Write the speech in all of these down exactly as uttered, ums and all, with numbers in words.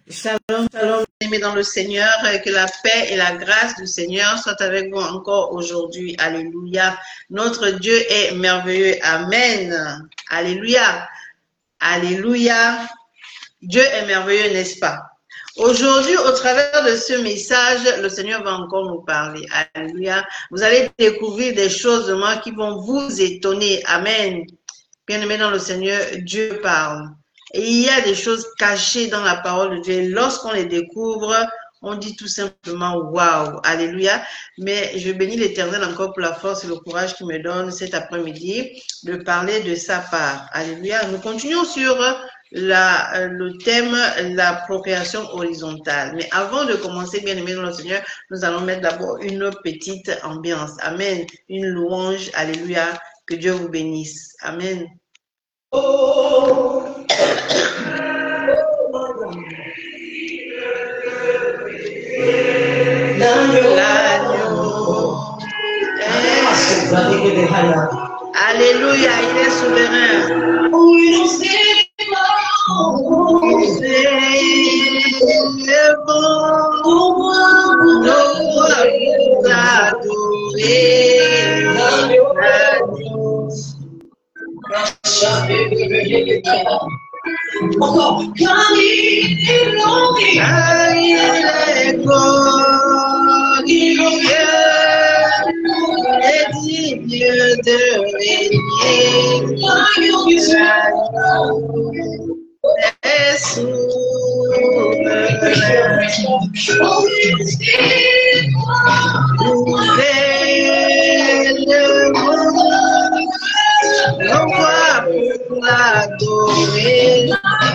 Shalom, shalom, aimés dans le Seigneur, que la paix et la grâce du Seigneur soient avec vous encore aujourd'hui. Alléluia. Notre Dieu est merveilleux. Amen. Alléluia. Alléluia. Dieu est merveilleux, n'est-ce pas? Aujourd'hui, au travers de ce message, le Seigneur va encore nous parler. Alléluia. Vous allez découvrir des choses de moi qui vont vous étonner. Amen. Bien-aimés dans le Seigneur, Dieu parle. Et il y a des choses cachées dans la parole de Dieu. Et lorsqu'on les découvre, on dit tout simplement waouh, alléluia. Mais je bénis l'Éternel encore pour la force et le courage qu'il me donne cet après-midi de parler de sa part. Alléluia. Nous continuons sur la, le thème la procréation horizontale. Mais avant de commencer, bien-aimés dans le Seigneur, nous allons mettre d'abord une petite ambiance. Amen. Une louange. Alléluia. Que Dieu vous bénisse. Amen. Oh. L'agneau. Alléluia, il est souverain. C'est bon, nous vous adorer. L'agneau. Encore, car il est glorieux, car il est glorieux, et digne de régner, l'agneau est souverain. Vous êtes le monde, on voit pour l'adorer.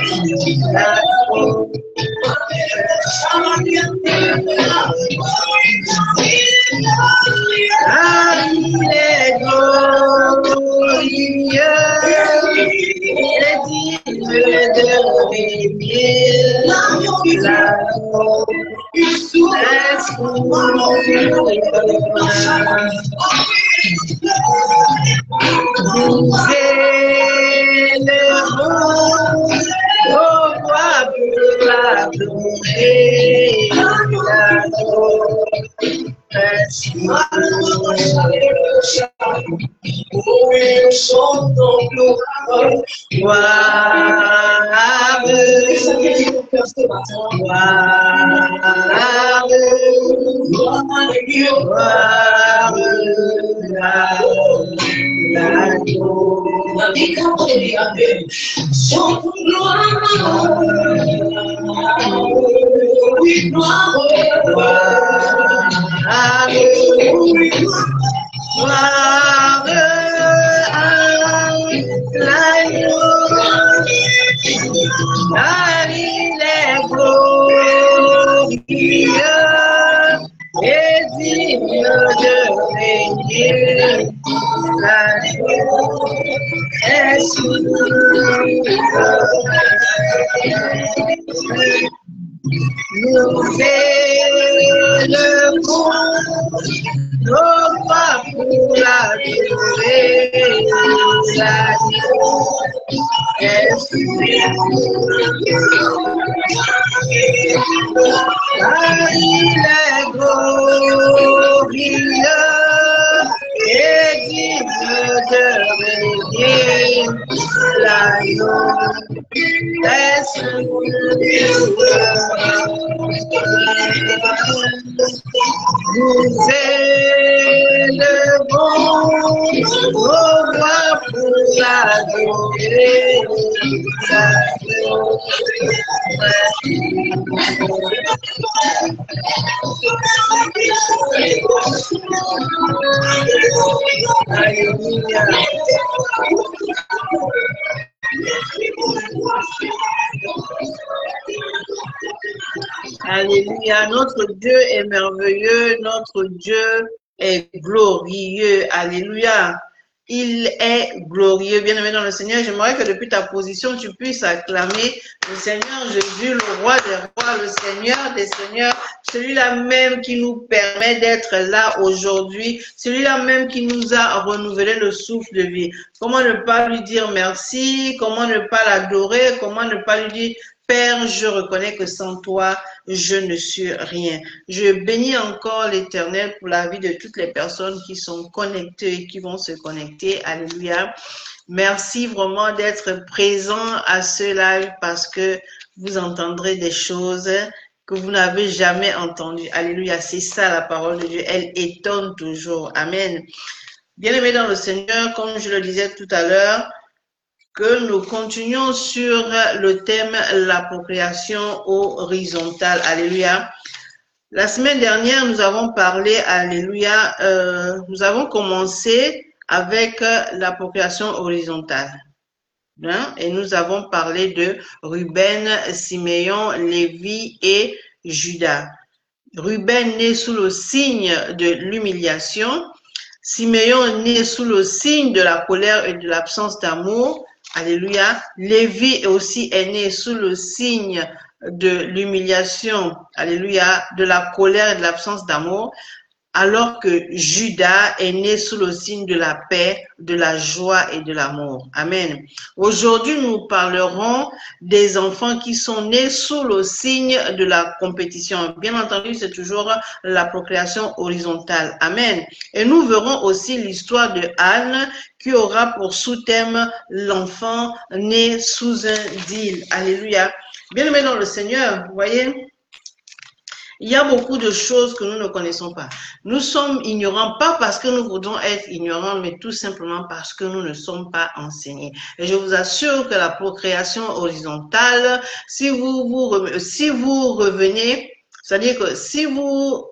Ah, il est glorieux, il est digne de régner. L'agneau est souverain. Vous êtes le monde, au roi pour l'adorer. L'agneau est souverain. Oui, nous chantons gloire. Gloire, gloire, chantons gloire, oui, gloire, gloire, l'agneau, car il est glorieux et digne de régner. L'agneau est souverain. Nous élevons nos pas pour l'adorer. L'agneau est souverain. Car il est glorieux et digne de régner. L'agneau est souverain. Nous élevons au roi pour l'adorer. L'agneau Alléluia. Alléluia. Notre Dieu est merveilleux. Notre Dieu est glorieux. Alléluia. Il est glorieux. Bien-aimé dans le Seigneur, j'aimerais que depuis ta position, tu puisses acclamer le Seigneur Jésus, le roi des rois, le Seigneur des seigneurs, celui-là même qui nous permet d'être là aujourd'hui, celui-là même qui nous a renouvelé le souffle de vie. Comment ne pas lui dire merci? Comment ne pas l'adorer? Comment ne pas lui dire Père, je reconnais que sans toi, je ne suis rien. Je bénis encore l'Éternel pour la vie de toutes les personnes qui sont connectées et qui vont se connecter. Alléluia. Merci vraiment d'être présent à ce live parce que vous entendrez des choses que vous n'avez jamais entendues. Alléluia. C'est ça la parole de Dieu. Elle étonne toujours. Amen. Bien-aimés dans le Seigneur, comme je le disais tout à l'heure, que nous continuons sur le thème l'appropriation horizontale. Alléluia. La semaine dernière, nous avons parlé, alléluia, euh, nous avons commencé avec l'appropriation horizontale. Hein? Et nous avons parlé de Ruben, Siméon, Lévi et Judas. Ruben né sous le signe de l'humiliation. Siméon né sous le signe de la colère et de l'absence d'amour. Alléluia. Lévi aussi est né sous le signe de l'humiliation. Alléluia. De la colère et de l'absence d'amour. Alors que Judas est né sous le signe de la paix, de la joie et de l'amour. Amen. Aujourd'hui, nous parlerons des enfants qui sont nés sous le signe de la compétition. Bien entendu, c'est toujours la procréation horizontale. Amen. Et nous verrons aussi l'histoire de Anne qui aura pour sous-thème l'enfant né sous un deal. Alléluia. Bien-aimés dans le Seigneur, vous voyez, il y a beaucoup de choses que nous ne connaissons pas. Nous sommes ignorants, pas parce que nous voudrons être ignorants, mais tout simplement parce que nous ne sommes pas enseignés. Et je vous assure que la procréation horizontale, si vous, vous, si vous revenez, c'est-à-dire que si vous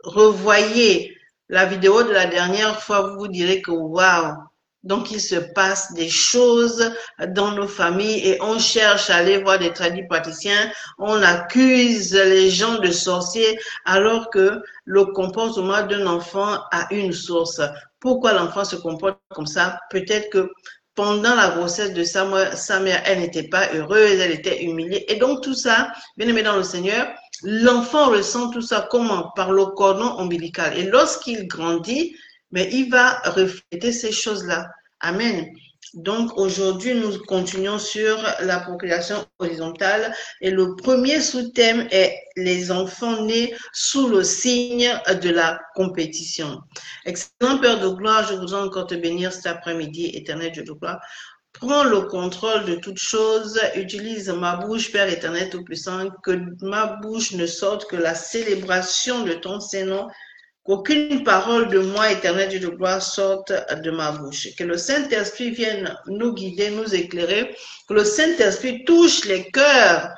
revoyez la vidéo de la dernière fois, vous vous direz que waouh! Donc, il se passe des choses dans nos familles et on cherche à aller voir des tradipraticiens, on accuse les gens de sorciers alors que le comportement d'un enfant a une source. Pourquoi l'enfant se comporte comme ça? Peut-être que pendant la grossesse de sa, sa mère, elle n'était pas heureuse, elle était humiliée. Et donc, tout ça, bien aimé dans le Seigneur, l'enfant ressent tout ça comment? Par le cordon ombilical. Et lorsqu'il grandit, mais il va refléter ces choses-là. Amen. Donc, aujourd'hui, nous continuons sur la procréation horizontale et le premier sous-thème est les enfants nés sous le signe de la compétition. Excellent Père de gloire, je voudrais encore te bénir cet après-midi, éternel Dieu de gloire. Prends le contrôle de toutes choses, utilise ma bouche, Père éternel tout-puissant, que ma bouche ne sorte que la célébration de ton Saint-Nom. Qu'aucune parole de moi, éternel Dieu de gloire, sorte de ma bouche. Que le Saint-Esprit vienne nous guider, nous éclairer. Que le Saint-Esprit touche les cœurs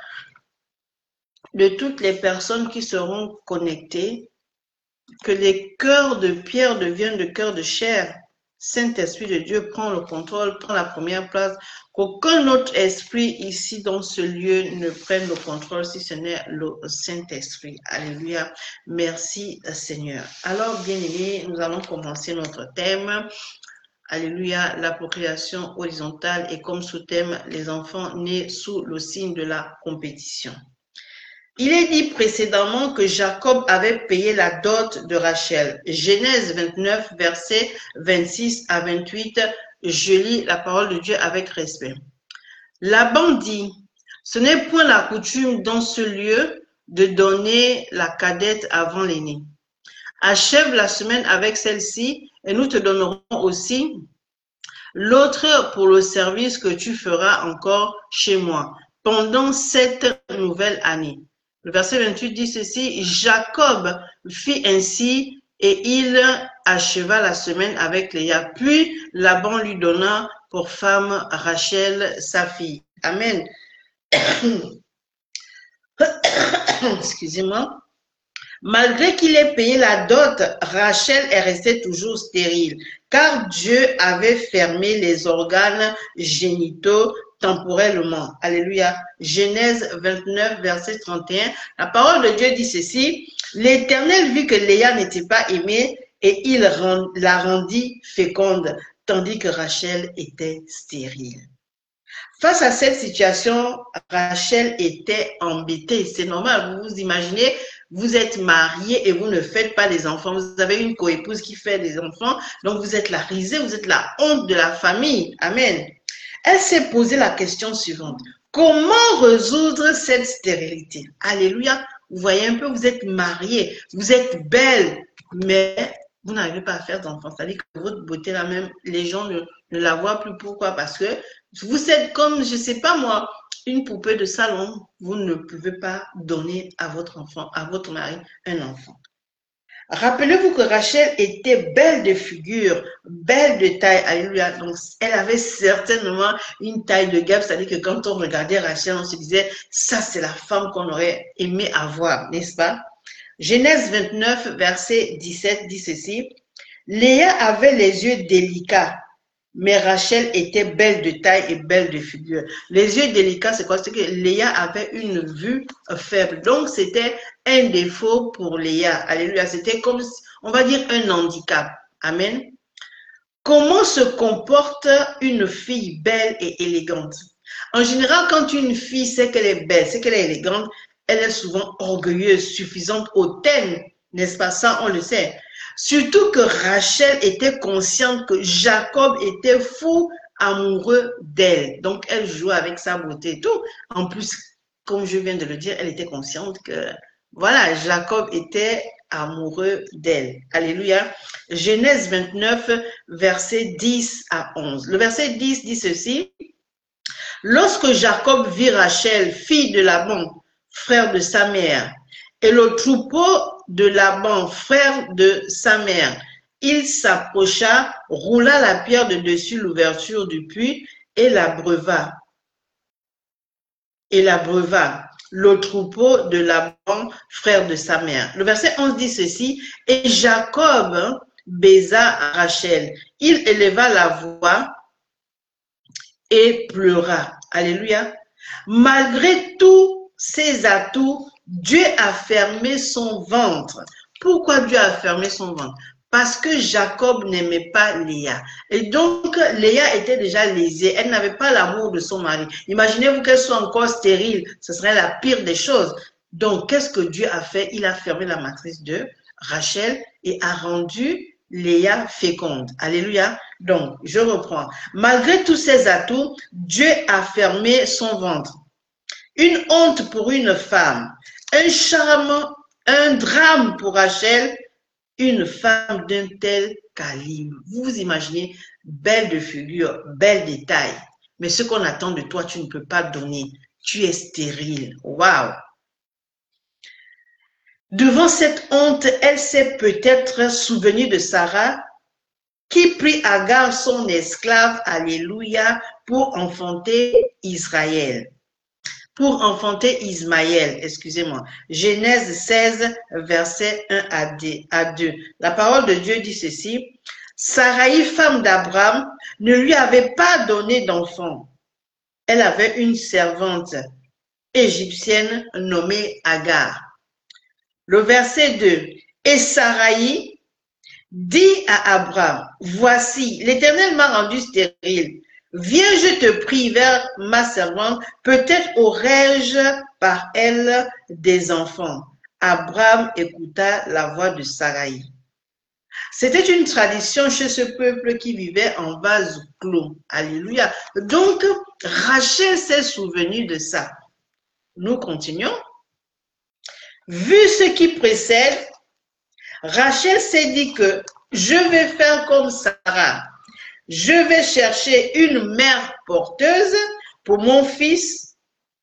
de toutes les personnes qui seront connectées. Que les cœurs de pierre deviennent de cœurs de chair. Saint-Esprit de Dieu prend le contrôle, prend la première place. Qu'aucun autre esprit ici dans ce lieu ne prenne le contrôle si ce n'est le Saint-Esprit. Alléluia. Merci Seigneur. Alors bien-aimés, nous allons commencer notre thème. Alléluia, la procréation horizontale et comme sous-thème les enfants nés sous le signe de la compétition. Il est dit précédemment que Jacob avait payé la dot de Rachel. Genèse vingt-neuf, versets vingt-six à vingt-huit. Je lis la parole de Dieu avec respect. Laban dit, ce n'est point la coutume dans ce lieu de donner la cadette avant l'aînée. Achève la semaine avec celle-ci et nous te donnerons aussi l'autre pour le service que tu feras encore chez moi pendant cette nouvelle année. Le verset vingt-huit dit ceci, Jacob fit ainsi et il acheva la semaine avec Léa. Puis Laban lui donna pour femme Rachel, sa fille. Amen. Excusez-moi. Malgré qu'il ait payé la dot, Rachel est restée toujours stérile, car Dieu avait fermé les organes génitaux temporellement. Alléluia. Genèse vingt-neuf, verset trente et un. La parole de Dieu dit ceci. L'Éternel vit que Léa n'était pas aimée et il rend, la rendit féconde, tandis que Rachel était stérile. Face à cette situation, Rachel était embêtée. C'est normal, vous vous imaginez, vous êtes marié et vous ne faites pas des enfants. Vous avez une coépouse qui fait des enfants, donc vous êtes la risée, vous êtes la honte de la famille. Amen. Elle s'est posé la question suivante. Comment résoudre cette stérilité? Alléluia. Vous voyez un peu, vous êtes mariés, vous êtes belle, mais vous n'arrivez pas à faire d'enfants. C'est-à-dire que votre beauté là même, les gens ne, ne la voient plus. Pourquoi? Parce que vous êtes comme, je ne sais pas moi, une poupée de salon. Vous ne pouvez pas donner à votre enfant, à votre mari, un enfant. Rappelez-vous que Rachel était belle de figure, belle de taille, alléluia. Donc, elle avait certainement une taille de guêpe, c'est-à-dire que quand on regardait Rachel, on se disait, ça c'est la femme qu'on aurait aimé avoir, n'est-ce pas? Genèse vingt-neuf, verset dix-sept dit ceci, Léa avait les yeux délicats, mais Rachel était belle de taille et belle de figure. Les yeux délicats, c'est quoi? C'est que Léa avait une vue faible. Donc, c'était un défaut pour Léa. Alléluia. C'était comme, on va dire, un handicap. Amen. Comment se comporte une fille belle et élégante? En général, quand une fille sait qu'elle est belle, sait qu'elle est élégante, elle est souvent orgueilleuse, suffisante, hautaine. N'est-ce pas? Ça, on le sait. Surtout que Rachel était consciente que Jacob était fou amoureux d'elle. Donc, elle jouait avec sa beauté et tout. En plus, comme je viens de le dire, elle était consciente que, voilà, Jacob était amoureux d'elle. Alléluia. Genèse vingt-neuf, verset dix à onze. Le verset dix dit ceci. Lorsque Jacob vit Rachel, fille de Laban, frère de sa mère, et le troupeau de Laban, frère de sa mère, il s'approcha, roula la pierre de dessus l'ouverture du puits et la breva. Et la breva, le troupeau de Laban, frère de sa mère. Le verset onze dit ceci, et Jacob baisa Rachel. Il éleva la voix et pleura. Alléluia. Malgré tous ses atouts, Dieu a fermé son ventre. Pourquoi Dieu a fermé son ventre? Parce que Jacob n'aimait pas Léa. Et donc, Léa était déjà lésée. Elle n'avait pas l'amour de son mari. Imaginez-vous qu'elle soit encore stérile. Ce serait la pire des choses. Donc, qu'est-ce que Dieu a fait? Il a fermé la matrice de Rachel et a rendu Léa féconde. Alléluia. Donc, je reprends. Malgré tous ses atouts, Dieu a fermé son ventre. Une honte pour une femme, un charme, un drame pour Rachel, une femme d'un tel calibre. Vous vous imaginez, belle de figure, belle de taille, mais ce qu'on attend de toi, tu ne peux pas donner. Tu es stérile. Waouh! Devant cette honte, elle s'est peut-être souvenue de Sarah, qui prit Agar, son esclave, alléluia, pour enfanter Israël. Pour enfanter Ismaël, excusez-moi. Genèse seize, verset un à deux. La parole de Dieu dit ceci. Sarai, femme d'Abraham, ne lui avait pas donné d'enfant. Elle avait une servante égyptienne nommée Agar. Le verset deux. Et Sarai dit à Abraham, voici, l'Éternel m'a rendu stérile. Viens, je te prie, vers ma servante, peut-être aurais-je par elle des enfants. Abraham écouta la voix de Sarai. C'était une tradition chez ce peuple qui vivait en vase clos. Alléluia. Donc, Rachel s'est souvenue de ça. Nous continuons. Vu ce qui précède, Rachel s'est dit que je vais faire comme Sarah. Je vais chercher une mère porteuse pour mon fils.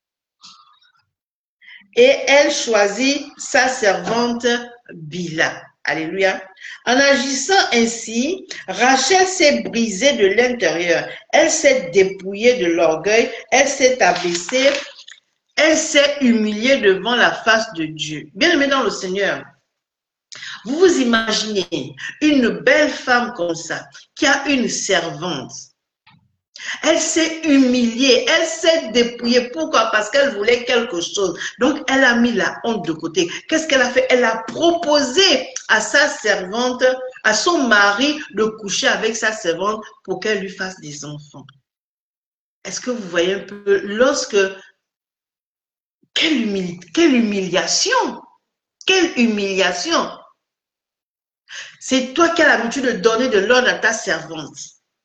Et elle choisit sa servante Bila. Alléluia. En agissant ainsi, Rachel s'est brisée de l'intérieur. Elle s'est dépouillée de l'orgueil. Elle s'est abaissée. Elle s'est humiliée devant la face de Dieu. Bien-aimée dans le Seigneur, vous vous imaginez une belle femme comme ça, qui a une servante. Elle s'est humiliée, elle s'est dépouillée. Pourquoi? Parce qu'elle voulait quelque chose. Donc, elle a mis la honte de côté. Qu'est-ce qu'elle a fait? Elle a proposé à sa servante, à son mari, de coucher avec sa servante pour qu'elle lui fasse des enfants. Est-ce que vous voyez un peu? Lorsque... Quelle, humili... Quelle humiliation! Quelle humiliation! C'est toi qui as l'habitude de donner de l'ordre à ta servante.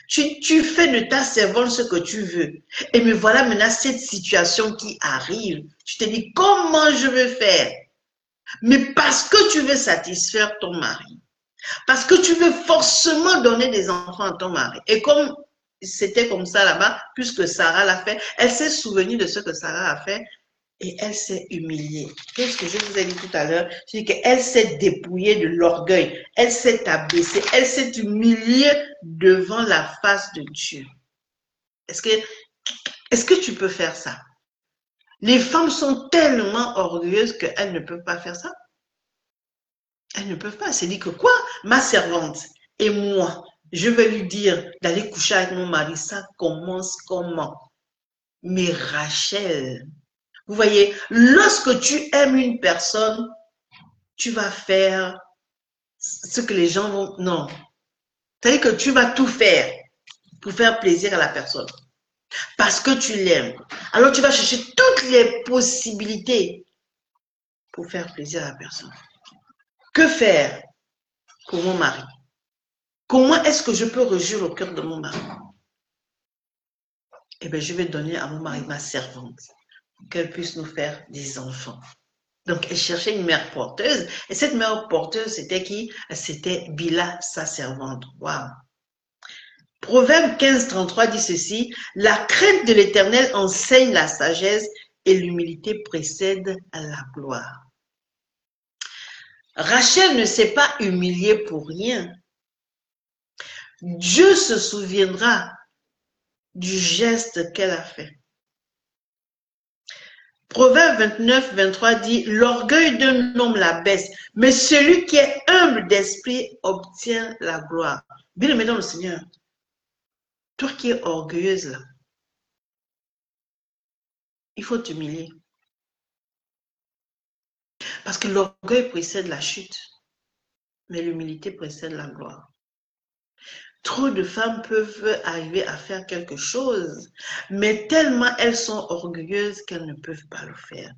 Tu, tu fais de ta servante ce que tu veux. Et me voilà maintenant cette situation qui arrive. Tu te dis, comment je veux faire? Mais parce que tu veux satisfaire ton mari. Parce que tu veux forcément donner des enfants à ton mari. Et comme c'était comme ça là-bas, puisque Sarah l'a fait, elle s'est souvenue de ce que Sarah a fait et elle s'est humiliée. Qu'est-ce que je vous ai dit tout à l'heure? Je dis qu'elle s'est dépouillée de l'orgueil. Elle s'est abaissée. Elle s'est humiliée devant la face de Dieu. Est-ce que, est-ce que tu peux faire ça? Les femmes sont tellement orgueilleuses qu'elles ne peuvent pas faire ça. Elles ne peuvent pas. C'est dit que quoi? Ma servante et moi, je vais lui dire d'aller coucher avec mon mari. Ça commence comment? Mais Rachel, vous voyez, lorsque tu aimes une personne, tu vas faire ce que les gens vont... Non. C'est-à-dire que tu vas tout faire pour faire plaisir à la personne. Parce que tu l'aimes. Alors tu vas chercher toutes les possibilités pour faire plaisir à la personne. Que faire pour mon mari? Comment est-ce que je peux réjouir le cœur de mon mari? Eh bien, je vais donner à mon mari ma servante pour qu'elle puisse nous faire des enfants. Donc, elle cherchait une mère porteuse. Et cette mère porteuse, c'était qui? C'était Bila, sa servante. Waouh! Proverbe quinze, trente-trois dit ceci: la crainte de l'Éternel enseigne la sagesse et l'humilité précède à la gloire. Rachel ne s'est pas humiliée pour rien. Dieu se souviendra du geste qu'elle a fait. Proverbe vingt-neuf, vingt-trois dit: l'orgueil d'un homme la baisse, mais celui qui est humble d'esprit obtient la gloire. Bien-aimé dans le Seigneur, toi qui es orgueilleuse là, il faut t'humilier. Parce que l'orgueil précède la chute, mais l'humilité précède la gloire. Trop de femmes peuvent arriver à faire quelque chose, mais tellement elles sont orgueilleuses qu'elles ne peuvent pas le faire.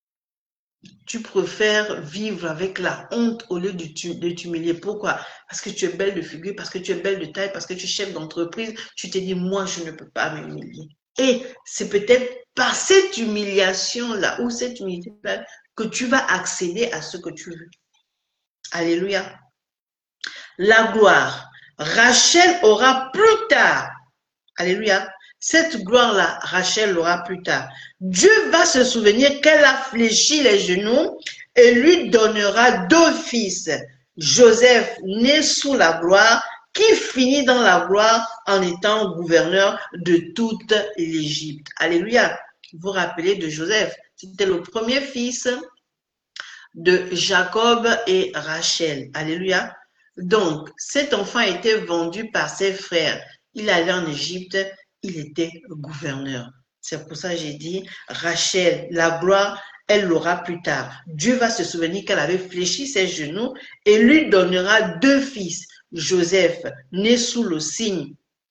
Tu préfères vivre avec la honte au lieu de t'humilier. Pourquoi? Parce que tu es belle de figure, parce que tu es belle de taille, parce que tu es chef d'entreprise. Tu te dis, moi, je ne peux pas m'humilier. Et c'est peut-être par cette humiliation-là ou cette humilité-là que tu vas accéder à ce que tu veux. Alléluia. La gloire. Rachel aura plus tard. Alléluia. Cette gloire-là, Rachel l'aura plus tard. Dieu va se souvenir qu'elle a fléchi les genoux et lui donnera deux fils. Joseph, né sous la gloire, qui finit dans la gloire en étant gouverneur de toute l'Égypte. Alléluia. Vous vous rappelez de Joseph? C'était le premier fils de Jacob et Rachel. Alléluia. Donc, cet enfant a été vendu par ses frères. Il allait en Égypte. Il était gouverneur. C'est pour ça que j'ai dit, Rachel, la gloire, elle l'aura plus tard. Dieu va se souvenir qu'elle avait fléchi ses genoux et lui donnera deux fils. Joseph, né sous le signe,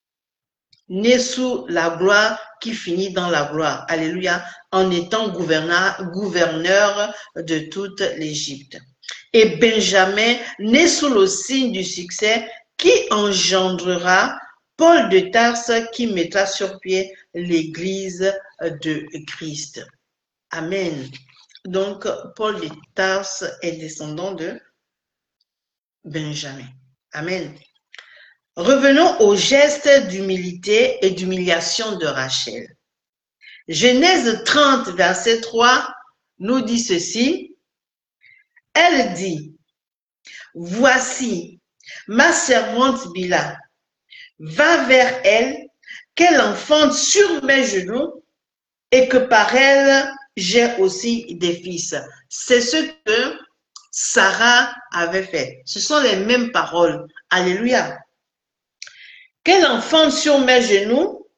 né sous la gloire, qui finit dans la gloire. Alléluia, en étant gouverneur, gouverneur de toute l'Égypte. Et Benjamin, né sous le signe du succès, qui engendrera Paul de Tarse, qui mettra sur pied l'église de Christ. Amen. Donc, Paul de Tarse est descendant de Benjamin. Amen. Revenons au geste d'humilité et d'humiliation de Rachel. Genèse trente, verset trois, nous dit ceci. Elle dit, voici ma servante Bila. Va vers elle, qu'elle enfante sur mes genoux et que par elle, j'ai aussi des fils. C'est ce que Sarah avait fait. Ce sont les mêmes paroles. Alléluia. Qu'elle enfante sur mes genoux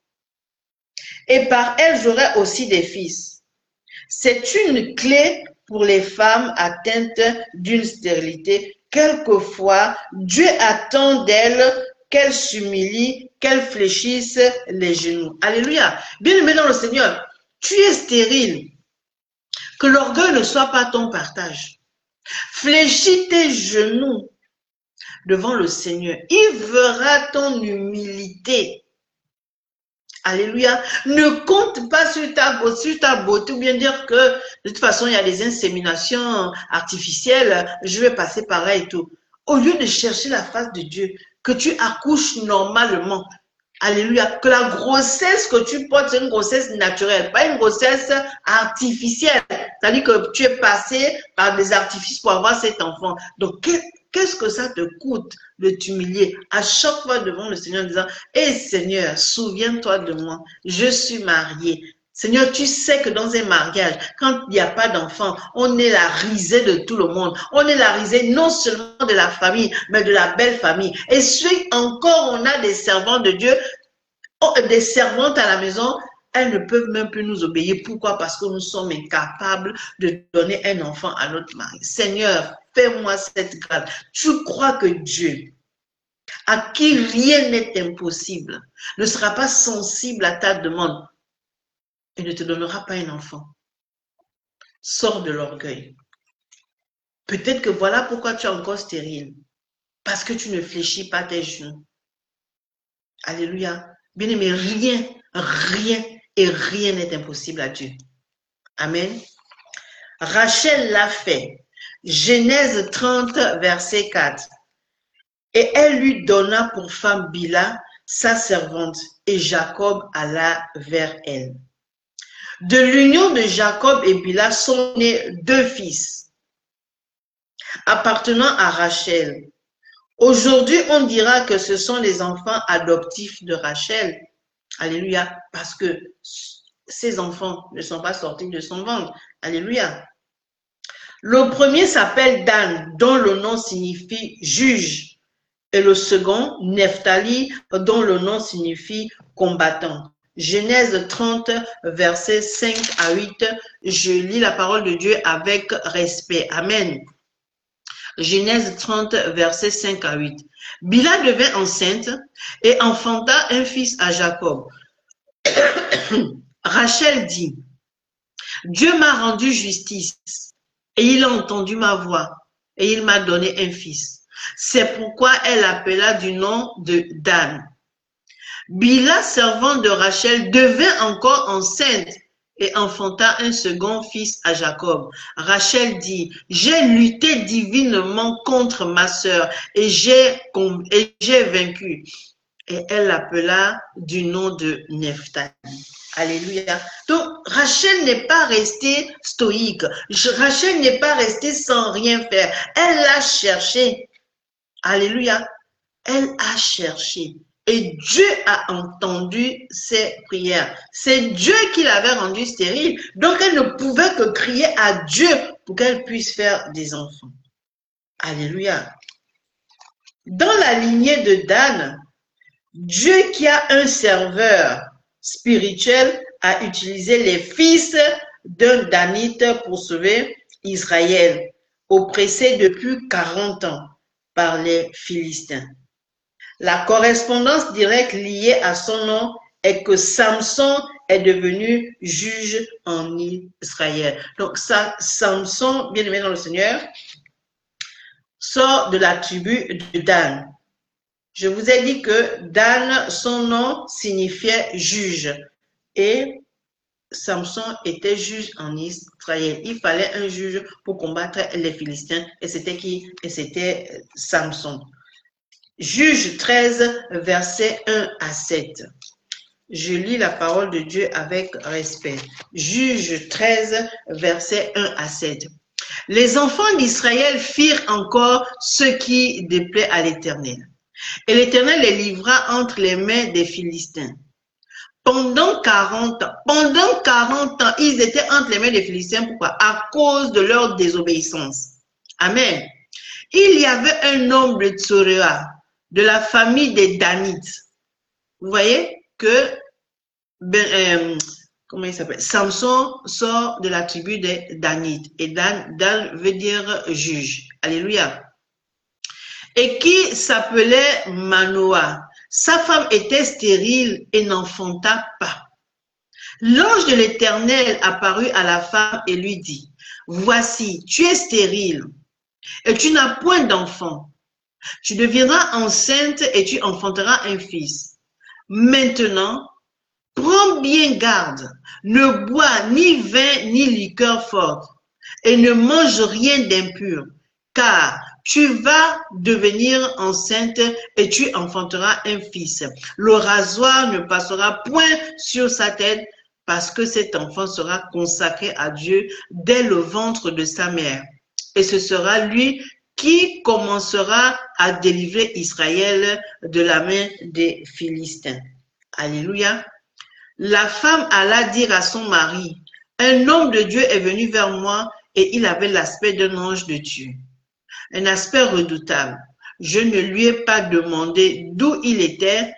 et par elle, j'aurai aussi des fils. C'est une clé pour les femmes atteintes d'une stérilité. Quelquefois, Dieu attend d'elles qu'elle s'humilie, qu'elle fléchisse les genoux. Alléluia. Bien-aimé dans le Seigneur, tu es stérile. Que l'orgueil ne soit pas ton partage. Fléchis tes genoux devant le Seigneur. Il verra ton humilité. Alléluia. Ne compte pas sur ta, sur ta beauté ou bien dire que de toute façon, il y a des inséminations artificielles, je vais passer par là et tout. Au lieu de chercher la face de Dieu, que tu accouches normalement. Alléluia. Que la grossesse que tu portes, c'est une grossesse naturelle, pas une grossesse artificielle. C'est-à-dire que tu es passé par des artifices pour avoir cet enfant. Donc, qu'est-ce que ça te coûte de t'humilier à chaque fois devant le Seigneur en disant, hé Seigneur, souviens-toi de moi, je suis mariée. Seigneur, tu sais que dans un mariage, quand il n'y a pas d'enfant, on est la risée de tout le monde. On est la risée non seulement de la famille, mais de la belle famille. Et si encore on a des servants de Dieu, des servantes à la maison, elles ne peuvent même plus nous obéir. Pourquoi? Parce que nous sommes incapables de donner un enfant à notre mari. Seigneur, fais-moi cette grâce. Tu crois que Dieu, à qui rien n'est impossible, ne sera pas sensible à ta demande et ne te donnera pas un enfant. Sors de l'orgueil. Peut-être que voilà pourquoi tu es encore stérile. Parce que tu ne fléchis pas tes genoux. Alléluia. Bien-aimé, rien, rien et rien n'est impossible à Dieu. Amen. Rachel l'a fait. Genèse trente, verset quatre. Et elle lui donna pour femme Bila, sa servante, et Jacob alla vers elle. De l'union de Jacob et Bila sont nés deux fils, appartenant à Rachel. Aujourd'hui, on dira que ce sont les enfants adoptifs de Rachel. Alléluia. Parce que ces enfants ne sont pas sortis de son ventre. Alléluia. Le premier s'appelle Dan, dont le nom signifie juge. Et le second, Nephtali, dont le nom signifie combattant. Genèse trente, versets cinq à huit. Je lis la parole de Dieu avec respect. Amen. Genèse trente, versets cinq à huit. Bila devint enceinte et enfanta un fils à Jacob. Rachel dit, Dieu m'a rendu justice et il a entendu ma voix et il m'a donné un fils. C'est pourquoi elle appela du nom de Dan. Bila, servante de Rachel, devint encore enceinte et enfanta un second fils à Jacob. Rachel dit, j'ai lutté divinement contre ma sœur et j'ai et j'ai vaincu. Et elle l'appela du nom de Nephtali. Alléluia. Donc, Rachel n'est pas restée stoïque. Rachel n'est pas restée sans rien faire. Elle a cherché. Alléluia. Elle a cherché. Et Dieu a entendu ses prières. C'est Dieu qui l'avait rendue stérile. Donc, elle ne pouvait que crier à Dieu pour qu'elle puisse faire des enfants. Alléluia. Dans la lignée de Dan, Dieu qui a un serveur spirituel a utilisé les fils d'un Danite pour sauver Israël, oppressé depuis quarante ans par les Philistins. La correspondance directe liée à son nom est que Samson est devenu juge en Israël. Donc, ça, Samson, bien aimé dans le Seigneur, sort de la tribu de Dan. Je vous ai dit que Dan, son nom signifiait juge. Et Samson était juge en Israël. Il fallait un juge pour combattre les Philistins. Et c'était qui? Et c'était Samson. Juge treize, versets un à sept. Je lis la parole de Dieu avec respect. Juge treize, versets un à sept. Les enfants d'Israël firent encore ce qui déplaît à l'Éternel. Et l'Éternel les livra entre les mains des Philistins. Pendant quarante ans, pendant quarante ans, ils étaient entre les mains des Philistins. Pourquoi? À cause de leur désobéissance. Amen. Il y avait un homme de Tsoréa, de la famille des Danites. Vous voyez que, ben, euh, comment il s'appelle? Samson sort de la tribu des Danites. Et Dan, Dan veut dire juge. Alléluia. Et qui s'appelait Manoah. Sa femme était stérile et n'enfanta pas. L'ange de l'Éternel apparut à la femme et lui dit, voici, tu es stérile et tu n'as point d'enfant. Tu deviendras enceinte et tu enfanteras un fils. Maintenant, prends bien garde, ne bois ni vin ni liqueur forte, et ne mange rien d'impur, car tu vas devenir enceinte et tu enfanteras un fils. Le rasoir ne passera point sur sa tête, parce que cet enfant sera consacré à Dieu dès le ventre de sa mère. Et ce sera lui qui commencera à délivrer Israël de la main des Philistins. Alléluia. La femme alla dire à son mari, un homme de Dieu est venu vers moi et il avait l'aspect d'un ange de Dieu, un aspect redoutable. Je ne lui ai pas demandé d'où il était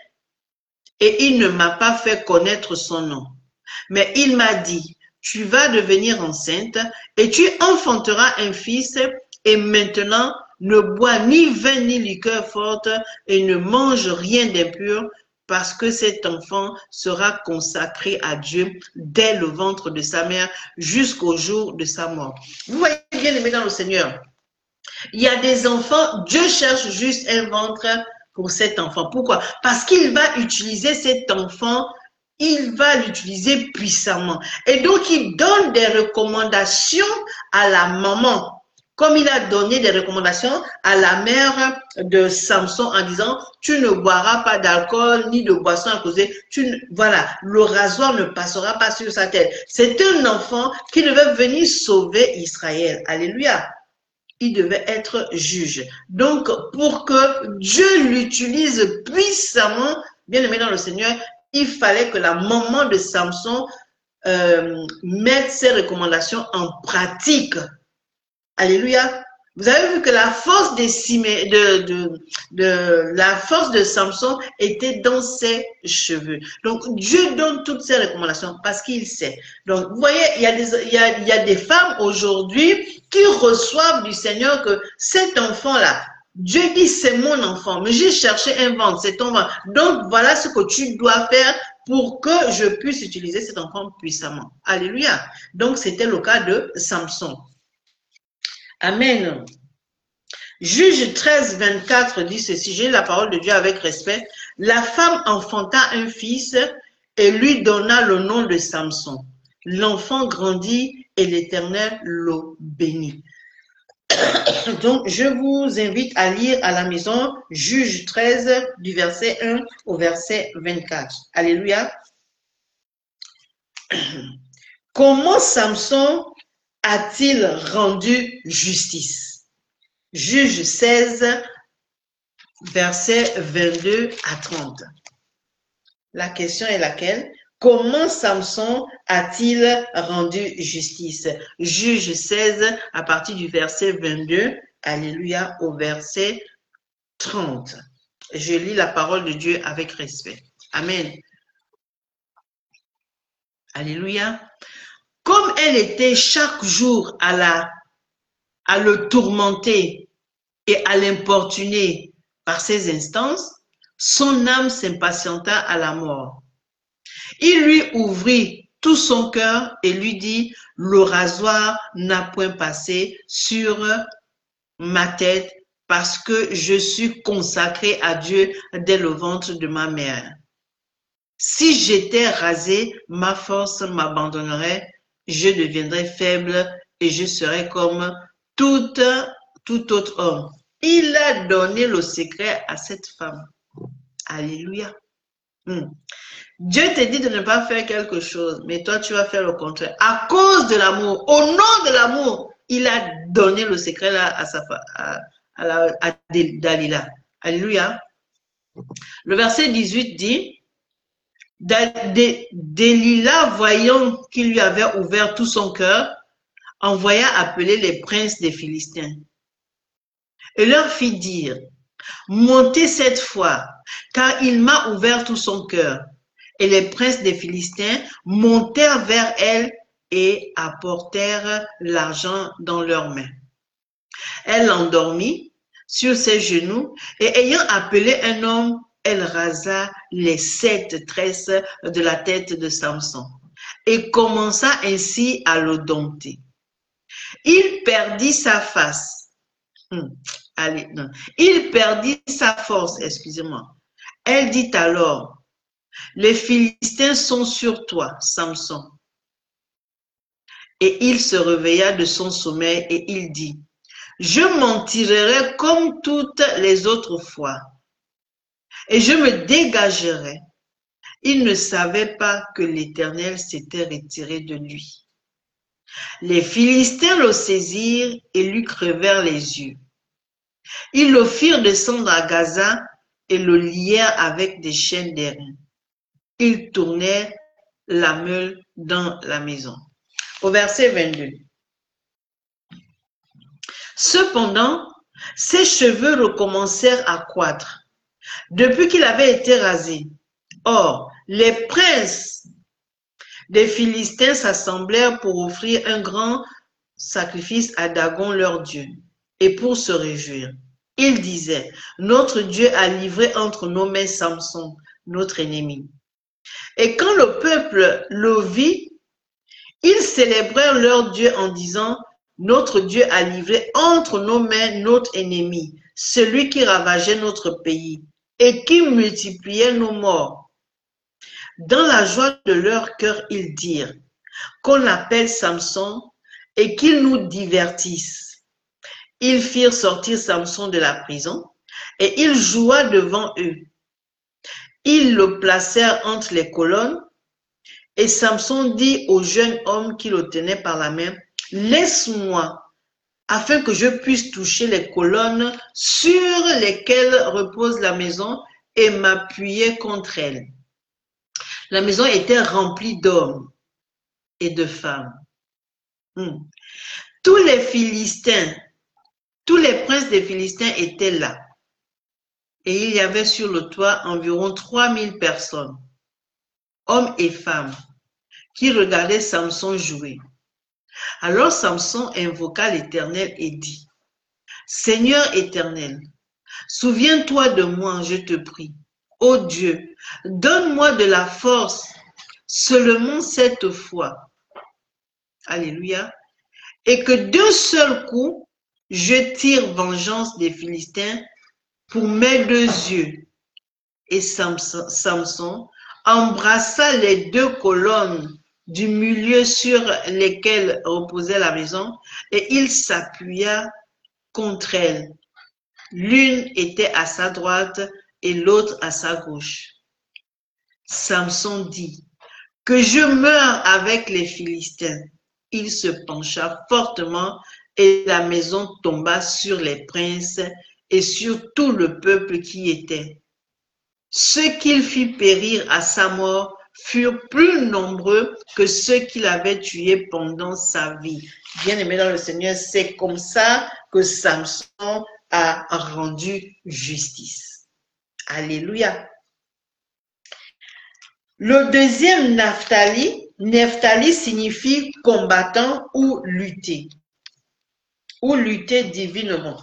et il ne m'a pas fait connaître son nom. Mais il m'a dit, tu vas devenir enceinte et tu enfanteras un fils et maintenant ne bois ni vin ni liqueur forte et ne mange rien d'impur parce que cet enfant sera consacré à Dieu dès le ventre de sa mère jusqu'au jour de sa mort. Vous voyez bien aimé dans le Seigneur, il y a des enfants, Dieu cherche juste un ventre pour cet enfant. Pourquoi? Parce qu'il va utiliser cet enfant, il va l'utiliser puissamment. Et donc, il donne des recommandations à la maman, comme il a donné des recommandations à la mère de Samson en disant, tu ne boiras pas d'alcool ni de boisson alcoolisée. Tu ne... Voilà, le rasoir ne passera pas sur sa tête. C'est un enfant qui devait venir sauver Israël. Alléluia. Il devait être juge. Donc, pour que Dieu l'utilise puissamment, bien aimé dans le Seigneur, il fallait que la maman de Samson euh, mette ses recommandations en pratique. Alléluia. Vous avez vu que la force de, de, de, de, la force de Samson était dans ses cheveux. Donc, Dieu donne toutes ces recommandations parce qu'il sait. Donc, vous voyez, il y a des, il y a, il y a des femmes aujourd'hui qui reçoivent du Seigneur que cet enfant-là, Dieu dit, c'est mon enfant, mais j'ai cherché un ventre, c'est ton ventre. Donc, voilà ce que tu dois faire pour que je puisse utiliser cet enfant puissamment. Alléluia. Donc, c'était le cas de Samson. Amen. Juge treize, vingt-quatre dit ceci, j'ai la parole de Dieu avec respect. La femme enfanta un fils et lui donna le nom de Samson. L'enfant grandit et l'Éternel le bénit. Donc, je vous invite à lire à la maison Juge treize du verset un au verset vingt-quatre. Alléluia. Comment Samson a-t-il rendu justice? Juge seize, versets vingt-deux à trente. La question est laquelle? Comment Samson a-t-il rendu justice? Juge seize, à partir du verset vingt-deux, alléluia, au verset trente. Je lis la parole de Dieu avec respect. Amen. Alléluia. Comme elle était chaque jour à, la, à le tourmenter et à l'importuner par ses instances, son âme s'impatienta à la mort. Il lui ouvrit tout son cœur et lui dit, le rasoir n'a point passé sur ma tête parce que je suis consacré à Dieu dès le ventre de ma mère. Si j'étais rasé, ma force m'abandonnerait, je deviendrais faible et je serais comme tout, tout autre homme. Il a donné le secret à cette femme. Alléluia. Hmm. Dieu te dit de ne pas faire quelque chose, mais toi tu vas faire le contraire. À cause de l'amour, au nom de l'amour, il a donné le secret là à sa à, à, la, à Dalila. Alléluia. Le verset dix-huit dit, Delilah, voyant qu'il lui avait ouvert tout son cœur, envoya appeler les princes des Philistins et leur fit dire, montez cette fois, car il m'a ouvert tout son cœur. Et les princes des Philistins montèrent vers elle et apportèrent l'argent dans leurs mains. Elle l'endormit sur ses genoux et ayant appelé un homme, elle rasa les sept tresses de la tête de Samson et commença ainsi à le dompter. Il perdit sa face. Hmm. Allez, non. Il perdit sa force, excusez-moi. Elle dit alors, les Philistins sont sur toi, Samson. Et il se réveilla de son sommeil et il dit, je m'en tirerai comme toutes les autres fois et je me dégagerai. Il ne savait pas que l'Éternel s'était retiré de lui. Les Philistins le saisirent et lui crevèrent les yeux. Ils le firent descendre à Gaza et le lièrent avec des chaînes d'airain. Ils tournèrent la meule dans la maison. Au verset vingt-deux. Cependant, ses cheveux recommencèrent à croître depuis qu'il avait été rasé. Or, les princes des Philistins s'assemblèrent pour offrir un grand sacrifice à Dagon leur Dieu et pour se réjouir. Ils disaient, notre Dieu a livré entre nos mains Samson, notre ennemi. Et quand le peuple le vit, ils célébrèrent leur Dieu en disant, notre Dieu a livré entre nos mains notre ennemi, celui qui ravageait notre pays et qui multipliait nos morts. Dans la joie de leur cœur, ils dirent qu'on appelle Samson et qu'il nous divertisse. Ils firent sortir Samson de la prison et il joua devant eux. Ils le placèrent entre les colonnes et Samson dit au jeune homme qui le tenait par la main, « Laisse-moi afin que je puisse toucher les colonnes sur lesquelles repose la maison et m'appuyer contre elles. » La maison était remplie d'hommes et de femmes. Hmm. Tous les Philistins, tous les princes des Philistins étaient là. Et il y avait sur le toit environ trois mille personnes, hommes et femmes, qui regardaient Samson jouer. Alors Samson invoqua l'Éternel et dit, « Seigneur éternel, souviens-toi de moi, je te prie. Ô Dieu, donne-moi de la force seulement cette fois. » Alléluia. Et que d'un seul coup, je tire vengeance des Philistins pour mes deux yeux. Et Samson, Samson embrassa les deux colonnes du milieu sur lesquelles reposait la maison et il s'appuya contre elles. L'une était à sa droite et l'autre à sa gauche. Samson dit, « Que je meure avec les Philistins. » Il se pencha fortement et la maison tomba sur les princes et sur tout le peuple qui y était. Ceux qu'il fit périr à sa mort furent plus nombreux que ceux qu'il avait tués pendant sa vie. Bien-aimés dans le Seigneur, c'est comme ça que Samson a rendu justice. Alléluia. Le deuxième Naphtali, Naphtali signifie combattant ou lutter, ou lutter divinement.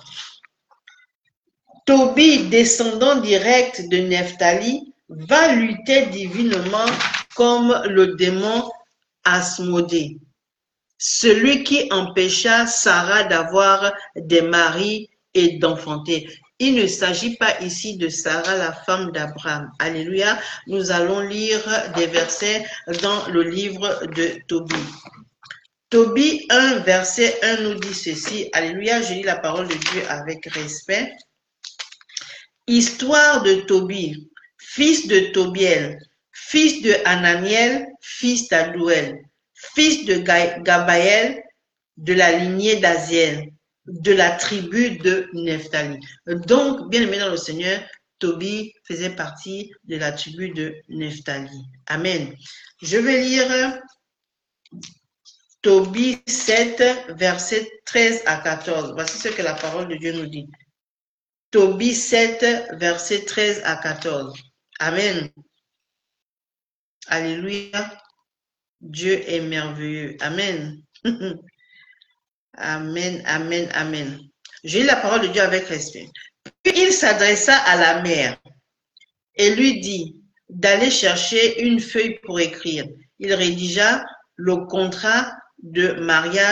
Tobie, descendant direct de Naphtali, va lutter divinement comme le démon Asmodée, celui qui empêcha Sarah d'avoir des maris et d'enfanter. Il ne s'agit pas ici de Sarah, la femme d'Abraham. Alléluia. Nous allons lire des versets dans le livre de Tobie. Tobie un, verset un nous dit ceci. Alléluia. Je lis la parole de Dieu avec respect. Histoire de Tobie, fils de Tobiel, fils de Hananiel, fils d'Adouel, fils de Gabaël, de la lignée d'Aziel, de la tribu de Nephtali. Donc, bien aimé dans le Seigneur, Tobie faisait partie de la tribu de Nephtali. Amen. Je vais lire Tobie sept, versets treize à quatorze. Voici ce que la parole de Dieu nous dit. Tobie sept, versets treize à quatorze. Amen. Alléluia. Dieu est merveilleux. Amen. Amen, amen, amen. J'ai la parole de Dieu avec respect. Puis il s'adressa à la mère et lui dit d'aller chercher une feuille pour écrire. Il rédigea le contrat de mariage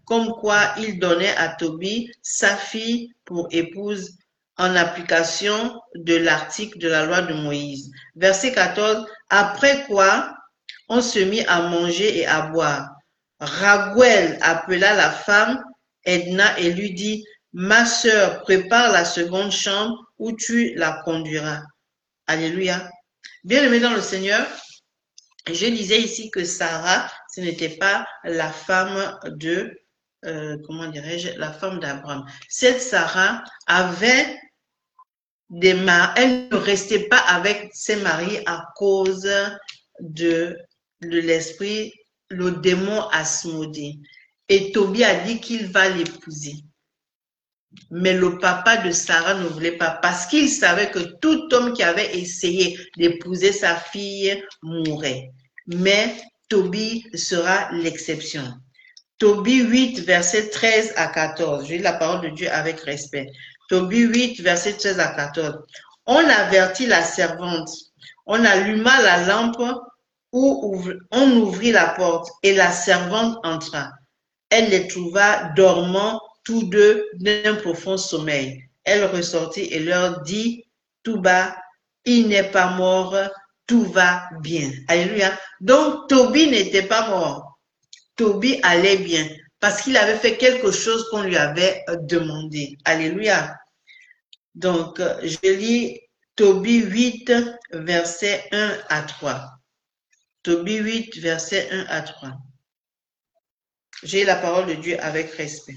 comme quoi il donnait à Tobie sa fille pour épouse en application de l'article de la loi de Moïse. Verset quatorze, après quoi on se mit à manger et à boire. Raguel appela la femme Edna et lui dit, ma sœur, prépare la seconde chambre où tu la conduiras. Alléluia. Bien-aimés dans le Seigneur, je disais ici que Sarah, ce n'était pas la femme de, euh, comment dirais-je, la femme d'Abraham. Cette Sarah avait des maris, elle ne restait pas avec ses maris à cause de, de l'esprit, le démon Asmodée. Et Tobie a dit qu'il va l'épouser. Mais le papa de Sarah ne voulait pas parce qu'il savait que tout homme qui avait essayé d'épouser sa fille mourrait. Mais Tobie sera l'exception. Tobie huit, verset treize à quatorze. Je lis la parole de Dieu avec respect. Tobie huit, verset treize à quatorze. On avertit la servante. On alluma la lampe ou on ouvrit la porte et la servante entra. Elle les trouva dormant tous deux d'un profond sommeil. Elle ressortit et leur dit tout bas, il n'est pas mort, tout va bien. Alléluia. Donc, Tobie n'était pas mort. Tobie allait bien parce qu'il avait fait quelque chose qu'on lui avait demandé. Alléluia. Donc, je lis Tobie huit, verset un à trois. Tobie huit, verset un à trois. J'ai la parole de Dieu avec respect.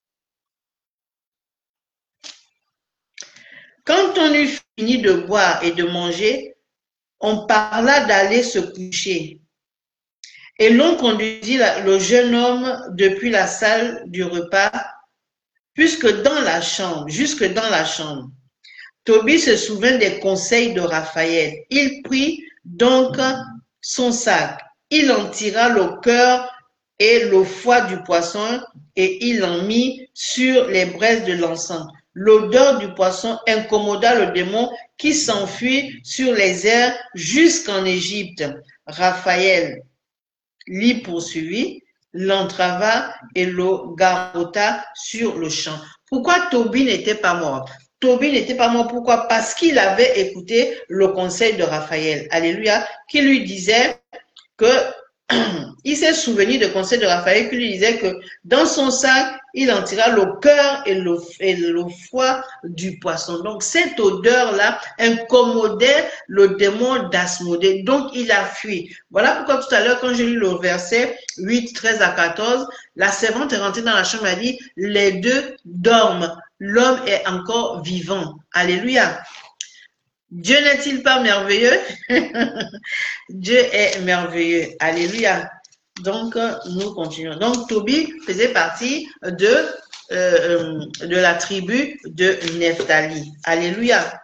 Quand on eut fini de boire et de manger, on parla d'aller se coucher. Et l'on conduisit le jeune homme depuis la salle du repas, puisque dans la chambre, jusque dans la chambre. Tobie se souvint des conseils de Raphaël. Il prit donc son sac. Il en tira le cœur et le foie du poisson et il en mit sur les braises de l'encens. L'odeur du poisson incommoda le démon qui s'enfuit sur les airs jusqu'en Égypte. Raphaël l'y poursuivit, l'entrava et le garrotta sur le champ. Pourquoi Tobie n'était pas mort? Tobie n'était pas mort, pourquoi? Parce qu'il avait écouté le conseil de Raphaël, alléluia, qui lui disait que il s'est souvenu du conseil de Raphaël qui lui disait que dans son sac, il en tira le cœur et le, et le foie du poisson. Donc, cette odeur-là incommodait le démon d'Asmodée. Donc, il a fui. Voilà pourquoi tout à l'heure, quand j'ai lu le verset huit, treize à quatorze, la servante est rentrée dans la chambre et a dit, les deux dorment. L'homme est encore vivant. Alléluia. Dieu n'est-il pas merveilleux? Dieu est merveilleux. Alléluia. Donc, nous continuons. Donc, Tobie faisait partie de, euh, de la tribu de Nephtali. Alléluia.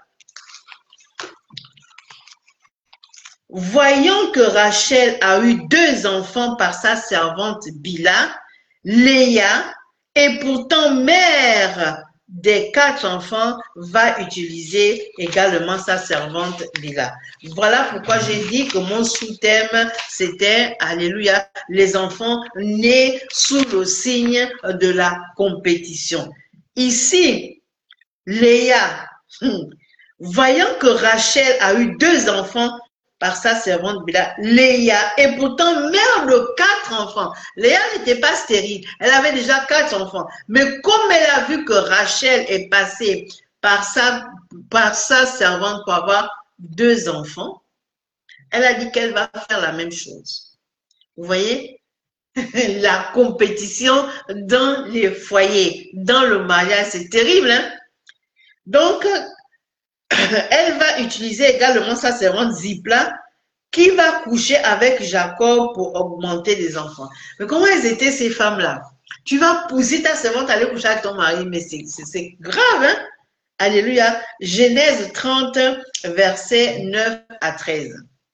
Voyant que Rachel a eu deux enfants par sa servante Bila, Léa, et pourtant mère des quatre enfants, va utiliser également sa servante Bila. Voilà pourquoi j'ai dit que mon sous-thème, c'était, alléluia, les enfants nés sous le signe de la compétition. Ici, Léa, voyant que Rachel a eu deux enfants par sa servante Bila, Léa, et pourtant mère de quatre enfants. Léa n'était pas stérile, elle avait déjà quatre enfants. Mais comme elle a vu que Rachel est passée par sa, par sa servante pour avoir deux enfants, elle a dit qu'elle va faire la même chose. Vous voyez? La compétition dans les foyers, dans le mariage, c'est terrible, hein? Donc, elle va utiliser également sa servante Zipla qui va coucher avec Jacob pour augmenter les enfants. Mais comment elles étaient ces femmes-là? Tu vas pousser ta servante à aller coucher avec ton mari, mais c'est grave, hein? Alléluia. Genèse trente, versets neuf à treize.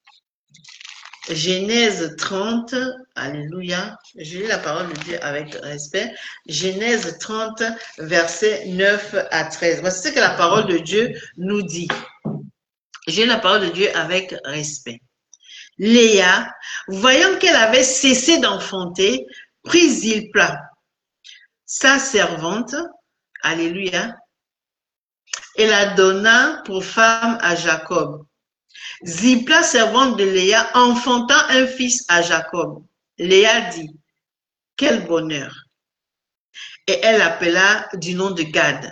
Genèse trente, alléluia, je lis la parole de Dieu avec respect. Genèse trente, versets neuf à treize. Voici ce que la parole de Dieu nous dit. Je lis la parole de Dieu avec respect. Léa, voyant qu'elle avait cessé d'enfanter, prit Zilpa, sa servante, alléluia, et la donna pour femme à Jacob. Zipla, servante de Léa, enfantant un fils à Jacob. Léa dit, quel bonheur! Et elle l'appela du nom de Gad.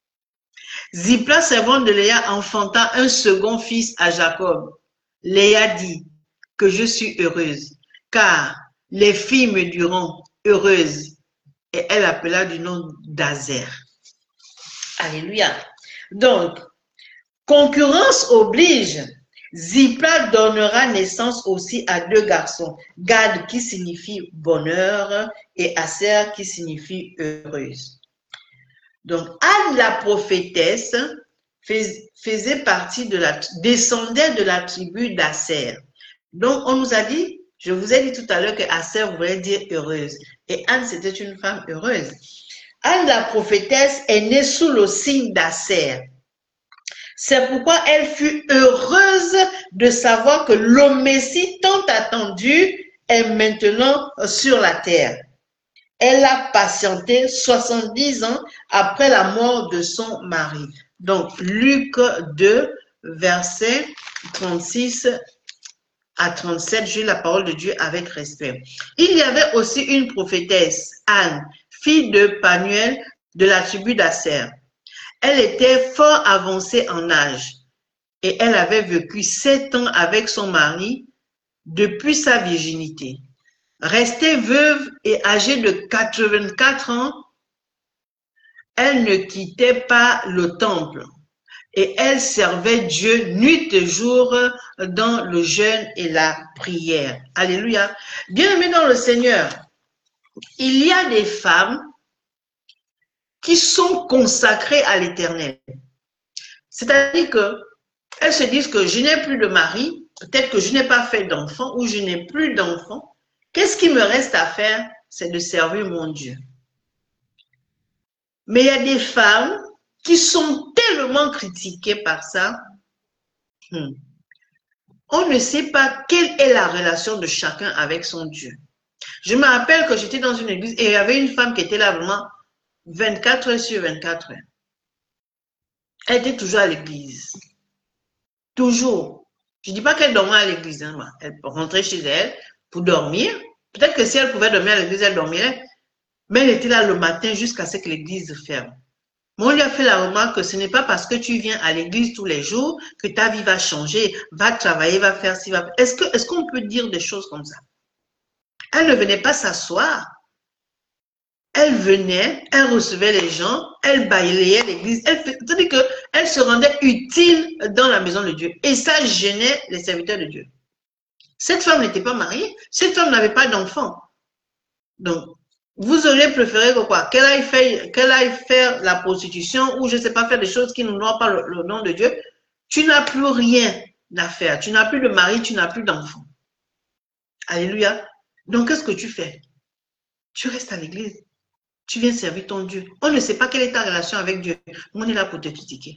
Zipla, servante de Léa, enfanta un second fils à Jacob. Léa dit que je suis heureuse, car les filles me diront heureuse. Et elle appela du nom d'Azer. Alléluia. Donc, concurrence oblige. Zipla donnera naissance aussi à deux garçons. Gad qui signifie bonheur et Aser qui signifie heureuse. Donc, Anne la prophétesse faisait partie de la, descendait de la tribu d'Aser. Donc, on nous a dit, je vous ai dit tout à l'heure que Aser voulait dire heureuse. Et Anne, c'était une femme heureuse. Anne la prophétesse est née sous le signe d'Aser. C'est pourquoi elle fut heureuse de savoir que le Messie tant attendu est maintenant sur la terre. Elle a patienté soixante-dix ans après la mort de son mari. Donc, Luc deux, versets trente-six à trente-sept, j'ai la parole de Dieu avec respect. Il y avait aussi une prophétesse, Anne, fille de Panuel de la tribu d'Aser. Elle était fort avancée en âge et elle avait vécu sept ans avec son mari depuis sa virginité. Restée veuve et âgée de quatre-vingt-quatre ans, elle ne quittait pas le temple et elle servait Dieu nuit et jour dans le jeûne et la prière. Alléluia. Bien-aimés dans le Seigneur, il y a des femmes qui sont consacrées à l'Éternel. C'est-à-dire qu'elles se disent que je n'ai plus de mari, peut-être que je n'ai pas fait d'enfant ou je n'ai plus d'enfant. Qu'est-ce qui me reste à faire? C'est de servir mon Dieu. Mais il y a des femmes qui sont tellement critiquées par ça. Hmm. On ne sait pas quelle est la relation de chacun avec son Dieu. Je me rappelle que j'étais dans une église et il y avait une femme qui était là vraiment vingt-quatre heures sur vingt-quatre heures. Elle était toujours à l'église. Toujours. Je ne dis pas qu'elle dormait à l'église. Hein. Elle rentrait chez elle pour dormir. Peut-être que si elle pouvait dormir à l'église, elle dormirait. Mais elle était là le matin jusqu'à ce que l'église ferme. Mais on lui a fait la remarque que ce n'est pas parce que tu viens à l'église tous les jours que ta vie va changer, va travailler, va faire ci, va... Est-ce que, est-ce qu'on peut dire des choses comme ça? Elle ne venait pas s'asseoir. Elle venait, elle recevait les gens, elle balayait l'église, c'est-à-dire qu'elle se rendait utile dans la maison de Dieu. Et ça gênait les serviteurs de Dieu. Cette femme n'était pas mariée, cette femme n'avait pas d'enfant. Donc, vous auriez préféré que quoi? Qu'elle aille faire, qu'elle aille faire la prostitution ou je ne sais pas, faire des choses qui n'honorent pas le, le nom de Dieu. Tu n'as plus rien à faire. Tu n'as plus de mari, tu n'as plus d'enfant. Alléluia. Donc, qu'est-ce que tu fais? Tu restes à l'église. Tu viens servir ton Dieu. On ne sait pas quelle est ta relation avec Dieu. On est là pour te critiquer.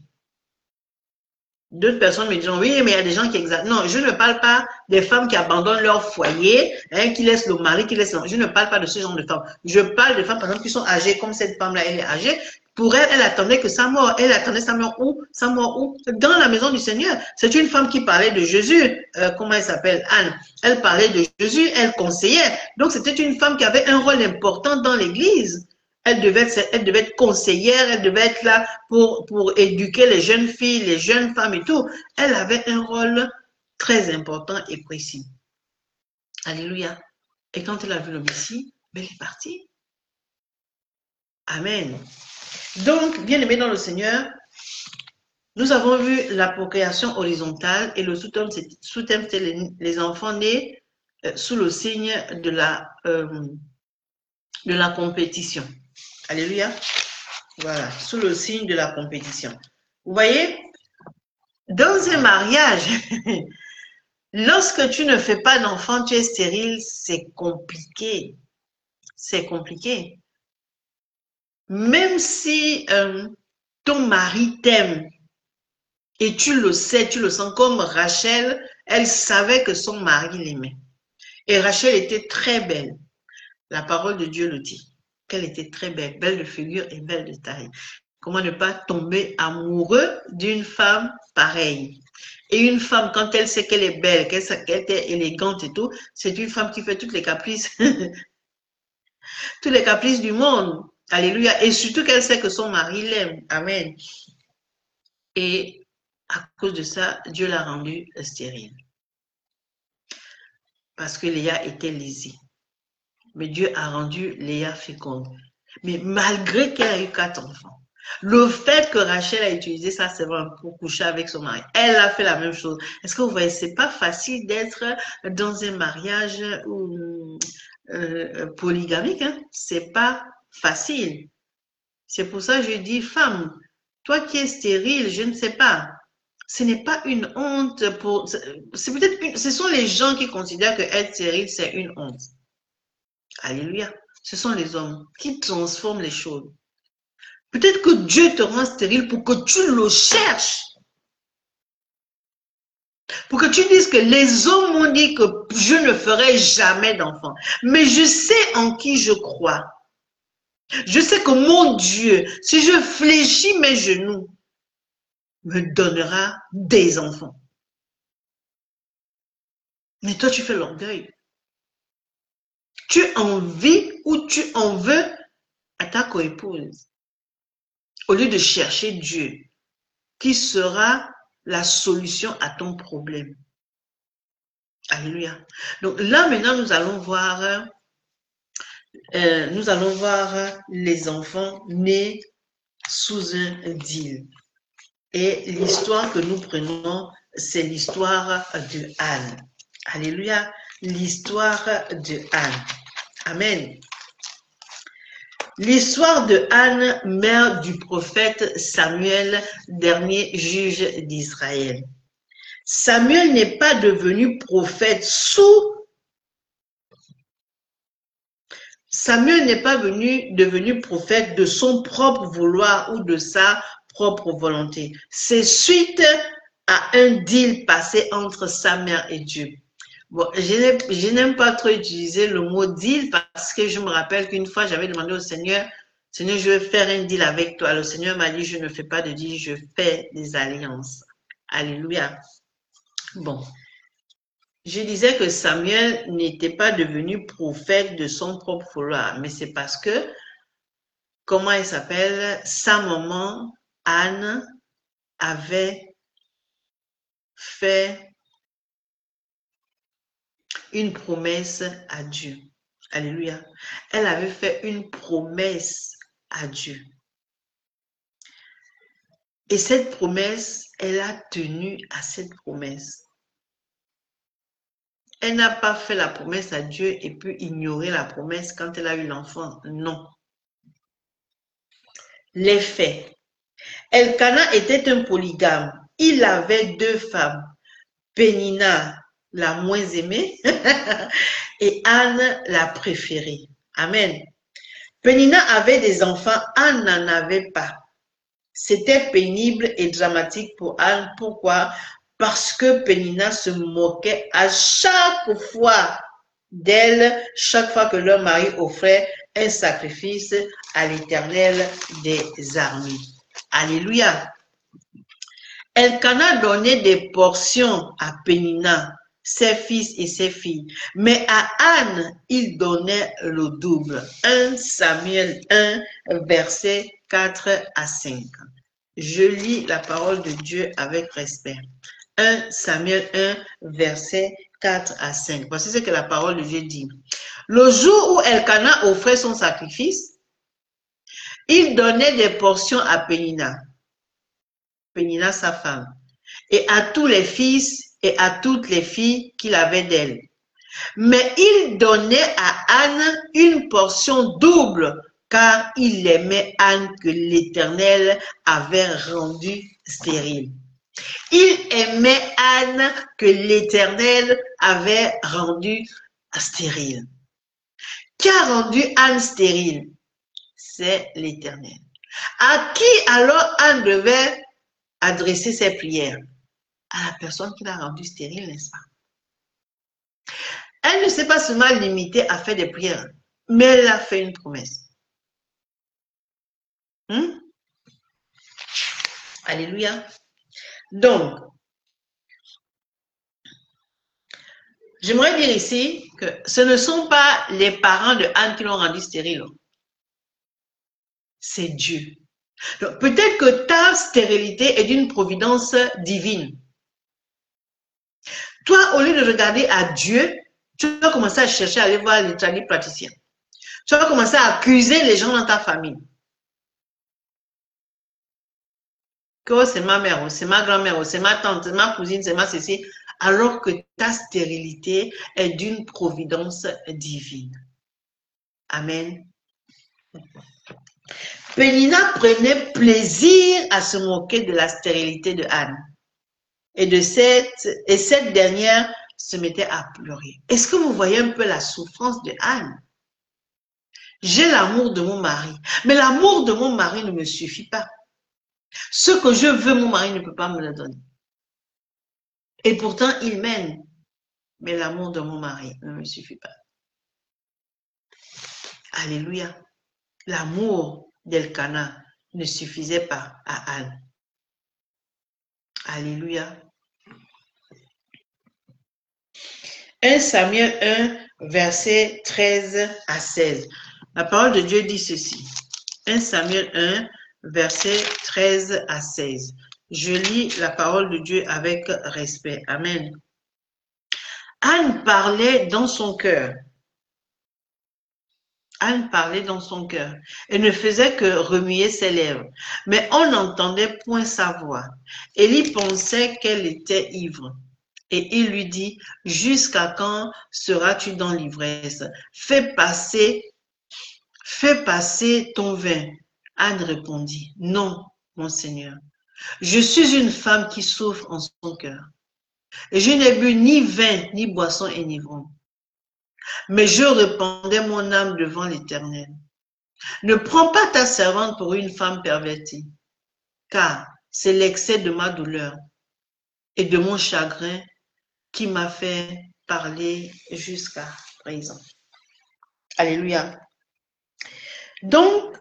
D'autres personnes me diront, oui, mais il y a des gens qui exagèrent. Non, je ne parle pas des femmes qui abandonnent leur foyer, hein, qui laissent le mari, qui laissent... Je ne parle pas de ce genre de femmes. Je parle de femmes, par exemple, qui sont âgées, comme cette femme-là, elle est âgée. Pour elle, elle attendait que sa mort. Elle attendait sa mort où? Sa mort où? Dans la maison du Seigneur. C'est une femme qui parlait de Jésus. Euh, comment elle s'appelle? Anne. Elle parlait de Jésus, elle conseillait. Donc, c'était une femme qui avait un rôle important dans l'église. Elle devait, être, elle devait être conseillère, elle devait être là pour, pour éduquer les jeunes filles, les jeunes femmes et tout. Elle avait un rôle très important et précis. Alléluia. Et quand elle a vu le Messie, elle est partie. Amen. Donc, bien aimé dans le Seigneur, nous avons vu la procréation horizontale et le sous-thème, c'était les, les enfants nés euh, sous le signe de la, euh, de la compétition. Alléluia. Voilà, sous le signe de la compétition. Vous voyez, dans un mariage, lorsque tu ne fais pas d'enfant, tu es stérile, c'est compliqué. C'est compliqué. Même si euh, ton mari t'aime et tu le sais, tu le sens, comme Rachel, elle savait que son mari l'aimait. Et Rachel était très belle. La parole de Dieu le dit. qu'elle était très belle, belle de figure et belle de taille. Comment ne pas tomber amoureux d'une femme pareille? Et une femme, quand elle sait qu'elle est belle, qu'elle qu'elle est élégante et tout, c'est une femme qui fait toutes les caprices, tous les caprices du monde. Alléluia. Et surtout qu'elle sait que son mari l'aime. Amen. Et à cause de ça, Dieu l'a rendue stérile. Parce que Léa était lésée. Mais Dieu a rendu Léa féconde. Mais malgré qu'elle a eu quatre enfants, le fait que Rachel a utilisé ça, c'est vrai, pour coucher avec son mari, elle a fait la même chose. Est-ce que vous voyez, c'est pas facile d'être dans un mariage euh, euh, polygamique, hein? C'est pas facile. C'est pour ça que je dis, femme, toi qui es stérile, je ne sais pas. Ce n'est pas une honte pour. C'est peut-être une. Ce sont les gens qui considèrent que être stérile, c'est une honte. Alléluia. Ce sont les hommes qui transforment les choses. Peut-être que Dieu te rend stérile pour que tu le cherches. Pour que tu dises que les hommes m'ont dit que je ne ferai jamais d'enfant. Mais je sais en qui je crois. Je sais que mon Dieu, si je fléchis mes genoux, me donnera des enfants. Mais toi, tu fais l'orgueil. Tu envies ou tu en veux à ta coépouse. Au lieu de chercher Dieu, qui sera la solution à ton problème. Alléluia. Donc là, maintenant, nous allons voir, euh, nous allons voir les enfants nés sous un deal. Et l'histoire que nous prenons, c'est l'histoire de Anne. Alléluia. L'histoire de Anne. Amen. L'histoire de Anne, mère du prophète Samuel, dernier juge d'Israël. Samuel n'est pas devenu prophète sous... Samuel n'est pas venu, devenu prophète de son propre vouloir ou de sa propre volonté. C'est suite à un deal passé entre sa mère et Dieu. Bon, je n'aime pas trop utiliser le mot deal parce que je me rappelle qu'une fois, j'avais demandé au Seigneur, Seigneur, je veux faire un deal avec toi. Le Seigneur m'a dit, je ne fais pas de deal, je fais des alliances. Alléluia. Bon, je disais que Samuel n'était pas devenu prophète de son propre vouloir, mais c'est parce que, comment elle s'appelle, sa maman, Anne, avait fait une promesse à Dieu. Alléluia. Elle avait fait une promesse à Dieu. Et cette promesse, elle a tenu à cette promesse. Elle n'a pas fait la promesse à Dieu et puis ignorer la promesse quand elle a eu l'enfant. Non. Les faits. Elkana était un polygame. Il avait deux femmes. Pénina, la moins aimée, et Anne, la préférée. Amen. Pénina avait des enfants, Anne n'en avait pas. C'était pénible et dramatique pour Anne. Pourquoi? Parce que Pénina se moquait à chaque fois d'elle, chaque fois que leur mari offrait un sacrifice à l'Éternel des armées. Alléluia. Elkana donnait des portions à Pénina, ses fils et ses filles, mais à Anne, il donnait le double. un Samuel un, versets quatre à cinq. Je lis la parole de Dieu avec respect. un Samuel un, versets quatre à cinq. Voici ce que la parole de Dieu dit. Le jour où Elkana offrait son sacrifice, il donnait des portions à Pénina. Pénina, sa femme, et à tous les fils et à toutes les filles qu'il avait d'elle. Mais il donnait à Anne une portion double, car il aimait Anne que l'Éternel avait rendue stérile. Il aimait Anne que l'Éternel avait rendue stérile. Qui a rendu Anne stérile? C'est l'Éternel. À qui alors Anne devait adresser ses prières? À la personne qui l'a rendue stérile, n'est-ce pas? Elle ne s'est pas seulement limitée à faire des prières, mais elle a fait une promesse. Hmm? Alléluia. Donc, j'aimerais dire ici que ce ne sont pas les parents de Anne qui l'ont rendue stérile. C'est Dieu. Peut-être que ta stérilité est d'une providence divine. Toi, au lieu de regarder à Dieu, tu vas commencer à chercher à aller voir les tradipraticiens. Tu vas commencer à accuser les gens dans ta famille. Que c'est ma mère, c'est ma grand-mère, c'est ma tante, c'est ma cousine, c'est ma ceci, alors que ta stérilité est d'une providence divine. Amen. Pénina prenait plaisir à se moquer de la stérilité de Anne. Et, de cette, et cette dernière se mettait à pleurer. Est-ce que vous voyez un peu la souffrance de Anne? J'ai l'amour de mon mari, mais l'amour de mon mari ne me suffit pas. Ce que je veux, mon mari ne peut pas me le donner. Et pourtant, il m'aime, mais l'amour de mon mari ne me suffit pas. Alléluia. L'amour d'Elkana ne suffisait pas à Anne. Alléluia. un Samuel un, verset treize à seize. La parole de Dieu dit ceci. un Samuel un, verset treize à seize. Je lis la parole de Dieu avec respect. Amen. Anne parlait dans son cœur. Anne parlait dans son cœur et ne faisait que remuer ses lèvres. Mais on n'entendait point sa voix. Élie pensait qu'elle était ivre. Et il lui dit, jusqu'à quand seras-tu dans l'ivresse? Fais passer, fais passer ton vin. Anne répondit, non, mon Seigneur. Je suis une femme qui souffre en son cœur. Et je n'ai bu ni vin, ni boisson enivrante. Mais je répandais mon âme devant l'Éternel. Ne prends pas ta servante pour une femme pervertie, car c'est l'excès de ma douleur et de mon chagrin qui m'a fait parler jusqu'à présent. Alléluia. Donc,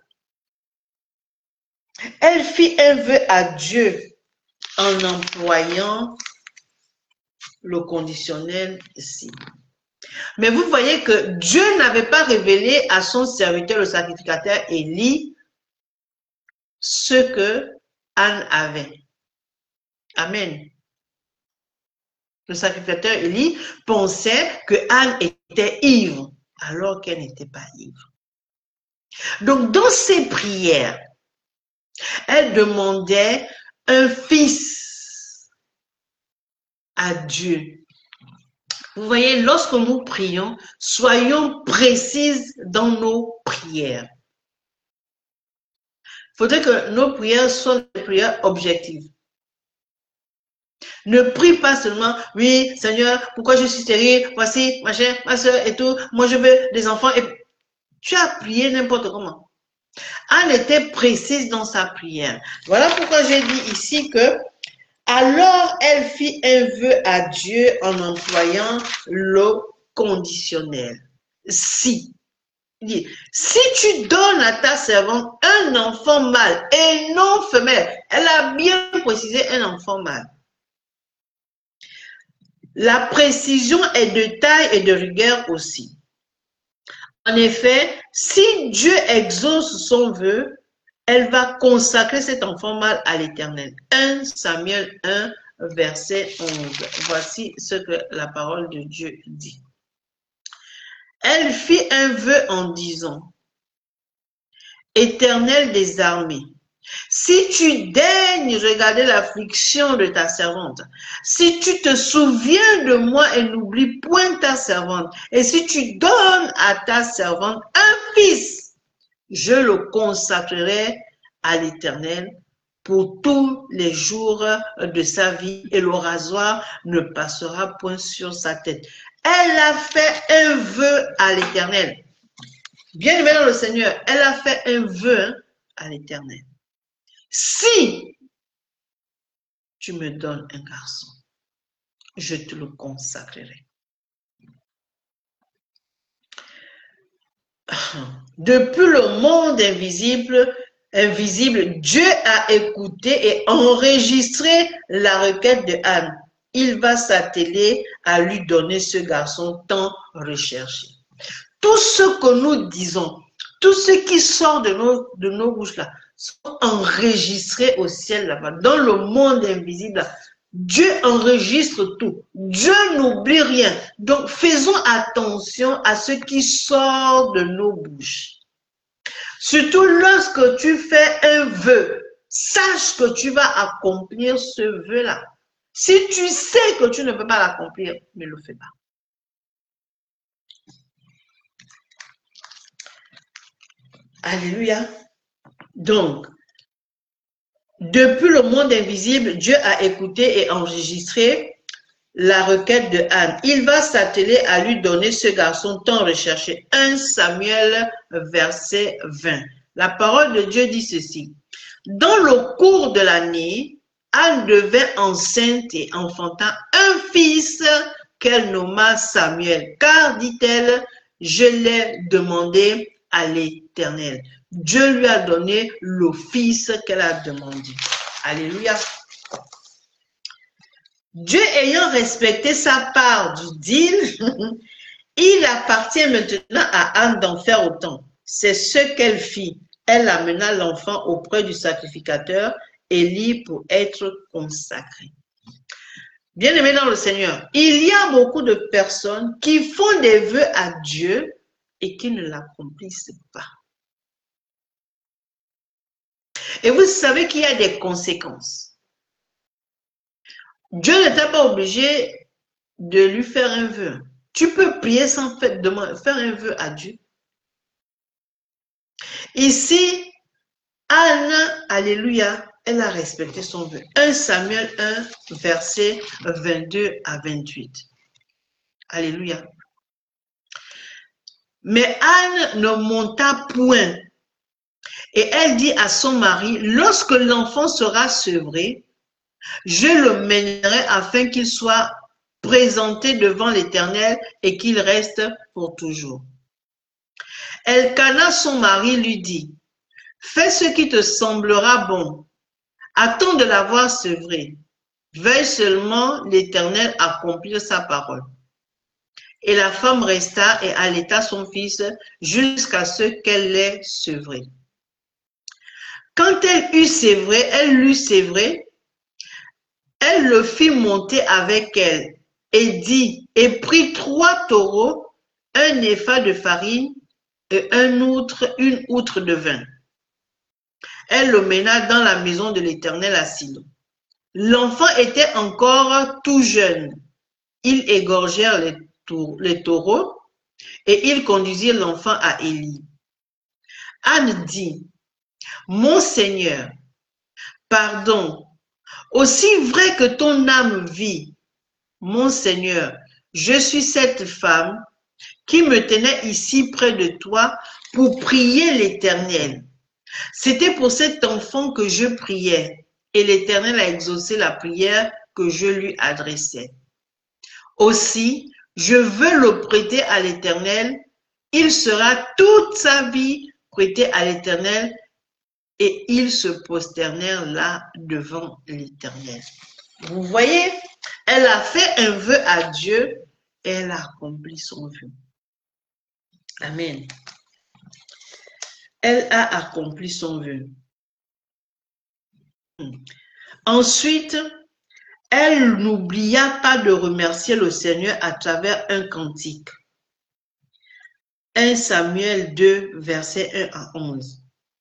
elle fit un vœu à Dieu en employant le conditionnel si. Mais vous voyez que Dieu n'avait pas révélé à son serviteur, le sacrificateur Élie, ce que Anne avait. Amen. Le sacrificateur Élie pensait que Anne était ivre, alors qu'elle n'était pas ivre. Donc, dans ses prières, elle demandait un fils à Dieu. Vous voyez, lorsque nous prions, soyons précises dans nos prières. Il faudrait que nos prières soient des prières objectives. Ne prie pas seulement, oui, Seigneur, pourquoi je suis stérile, voici, ma chère, ma soeur et tout, moi je veux des enfants. Et tu as prié n'importe comment. Anne était précise dans sa prière. Voilà pourquoi j'ai dit ici que alors elle fit un vœu à Dieu en employant le conditionnel. Si. Dit, si tu donnes à ta servante un enfant mâle et non femelle, elle a bien précisé un enfant mâle. La précision est de taille et de rigueur aussi. En effet, si Dieu exauce son vœu, elle va consacrer cet enfant mâle à l'Éternel. un Samuel un, verset onze. Voici ce que la parole de Dieu dit. Elle fit un vœu en disant, Éternel des armées, si tu daignes regarder l'affliction de ta servante, si tu te souviens de moi et n'oublies point ta servante, et si tu donnes à ta servante un fils, je le consacrerai à l'Éternel pour tous les jours de sa vie, et le rasoir ne passera point sur sa tête. Elle a fait un vœu à l'Éternel. Bien aimé dans le Seigneur, elle a fait un vœu à l'Éternel. Si tu me donnes un garçon, je te le consacrerai. Depuis le monde invisible, invisible, Dieu a écouté et enregistré la requête de Anne. Il va s'atteler à lui donner ce garçon tant recherché. Tout ce que nous disons, tout ce qui sort de nos, de nos bouches là, sont enregistrés au ciel là-bas, dans le monde invisible là. Dieu enregistre tout. Dieu n'oublie rien. Donc, faisons attention à ce qui sort de nos bouches. Surtout lorsque tu fais un vœu, sache que tu vas accomplir ce vœu-là. Si tu sais que tu ne peux pas l'accomplir, ne le fais pas. Alléluia. Donc, depuis le monde invisible, Dieu a écouté et enregistré la requête de Anne. Il va s'atteler à lui donner ce garçon tant recherché. premier Samuel, verset vingt. La parole de Dieu dit ceci. Dans le cours de l'année, Anne devint enceinte et enfanta un fils qu'elle nomma Samuel. Car, dit-elle, je l'ai demandé à l'Éternel. Dieu lui a donné le fils qu'elle a demandé. Alléluia. Dieu ayant respecté sa part du deal, il appartient maintenant à Anne d'en faire autant. C'est ce qu'elle fit. Elle amena l'enfant auprès du sacrificateur Élie pour être consacré. Bien-aimés dans le Seigneur, il y a beaucoup de personnes qui font des vœux à Dieu et qui ne l'accomplissent pas. Et vous savez qu'il y a des conséquences. Dieu n'était pas obligé de lui faire un vœu. Tu peux prier sans faire un vœu à Dieu. Ici, Anne, alléluia, elle a respecté son vœu. premier Samuel un, verset vingt-deux à vingt-huit. Alléluia. Mais Anne ne monta point. Et elle dit à son mari, lorsque l'enfant sera sevré, je le mènerai afin qu'il soit présenté devant l'Éternel et qu'il reste pour toujours. Elkana, son mari, lui dit, fais ce qui te semblera bon. Attends de l'avoir sevré. Veuille seulement l'Éternel accomplir sa parole. Et la femme resta et allaita son fils jusqu'à ce qu'elle l'ait sevré. Quand elle eut sévré, elle l'eut sévré, elle le fit monter avec elle et dit, et prit trois taureaux, un épha de farine et un outre, une outre de vin. Elle le mena dans la maison de l'Éternel à Silo. L'enfant était encore tout jeune. Ils égorgèrent les, tour, les taureaux et ils conduisirent l'enfant à Élie. Anne dit, mon Seigneur, pardon, aussi vrai que ton âme vit, mon Seigneur, je suis cette femme qui me tenait ici près de toi pour prier l'Éternel. C'était pour cet enfant que je priais et l'Éternel a exaucé la prière que je lui adressais. Aussi, je veux le prêter à l'Éternel. Il sera toute sa vie prêté à l'Éternel et ils se prosternèrent là devant l'Éternel. Vous voyez, elle a fait un vœu à Dieu et elle a accompli son vœu. Amen. Elle a accompli son vœu. Ensuite, elle n'oublia pas de remercier le Seigneur à travers un cantique. premier Samuel deux, versets un à onze.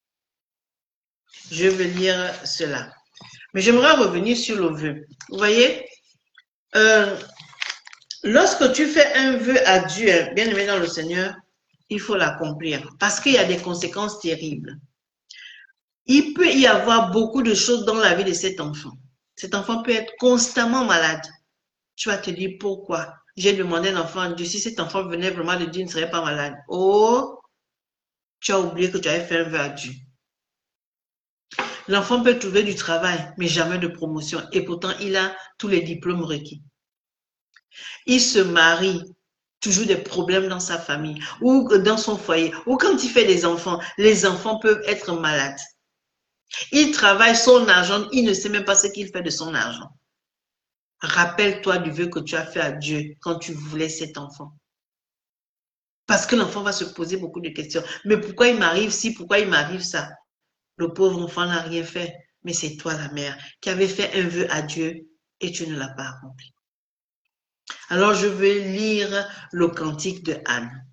Je vais lire cela. Mais j'aimerais revenir sur le vœu. Vous voyez, euh, lorsque tu fais un vœu à Dieu, bien aimé dans le Seigneur, il faut l'accomplir parce qu'il y a des conséquences terribles. Il peut y avoir beaucoup de choses dans la vie de cet enfant. Cet enfant peut être constamment malade. Tu vas te dire pourquoi. J'ai demandé à un enfant à Dieu, si cet enfant venait vraiment de Dieu, il ne serait pas malade. Oh, tu as oublié que tu avais fait un vœu à Dieu. L'enfant peut trouver du travail, mais jamais de promotion. Et pourtant, il a tous les diplômes requis. Il se marie, toujours des problèmes dans sa famille ou dans son foyer. Ou quand il fait des enfants, les enfants peuvent être malades. Il travaille son argent, il ne sait même pas ce qu'il fait de son argent. Rappelle-toi du vœu que tu as fait à Dieu quand tu voulais cet enfant. Parce que l'enfant va se poser beaucoup de questions. Mais pourquoi il m'arrive ci, pourquoi il m'arrive ça? Le pauvre enfant n'a rien fait. Mais c'est toi la mère qui avait fait un vœu à Dieu et tu ne l'as pas accompli. Alors je vais lire le cantique de Anne.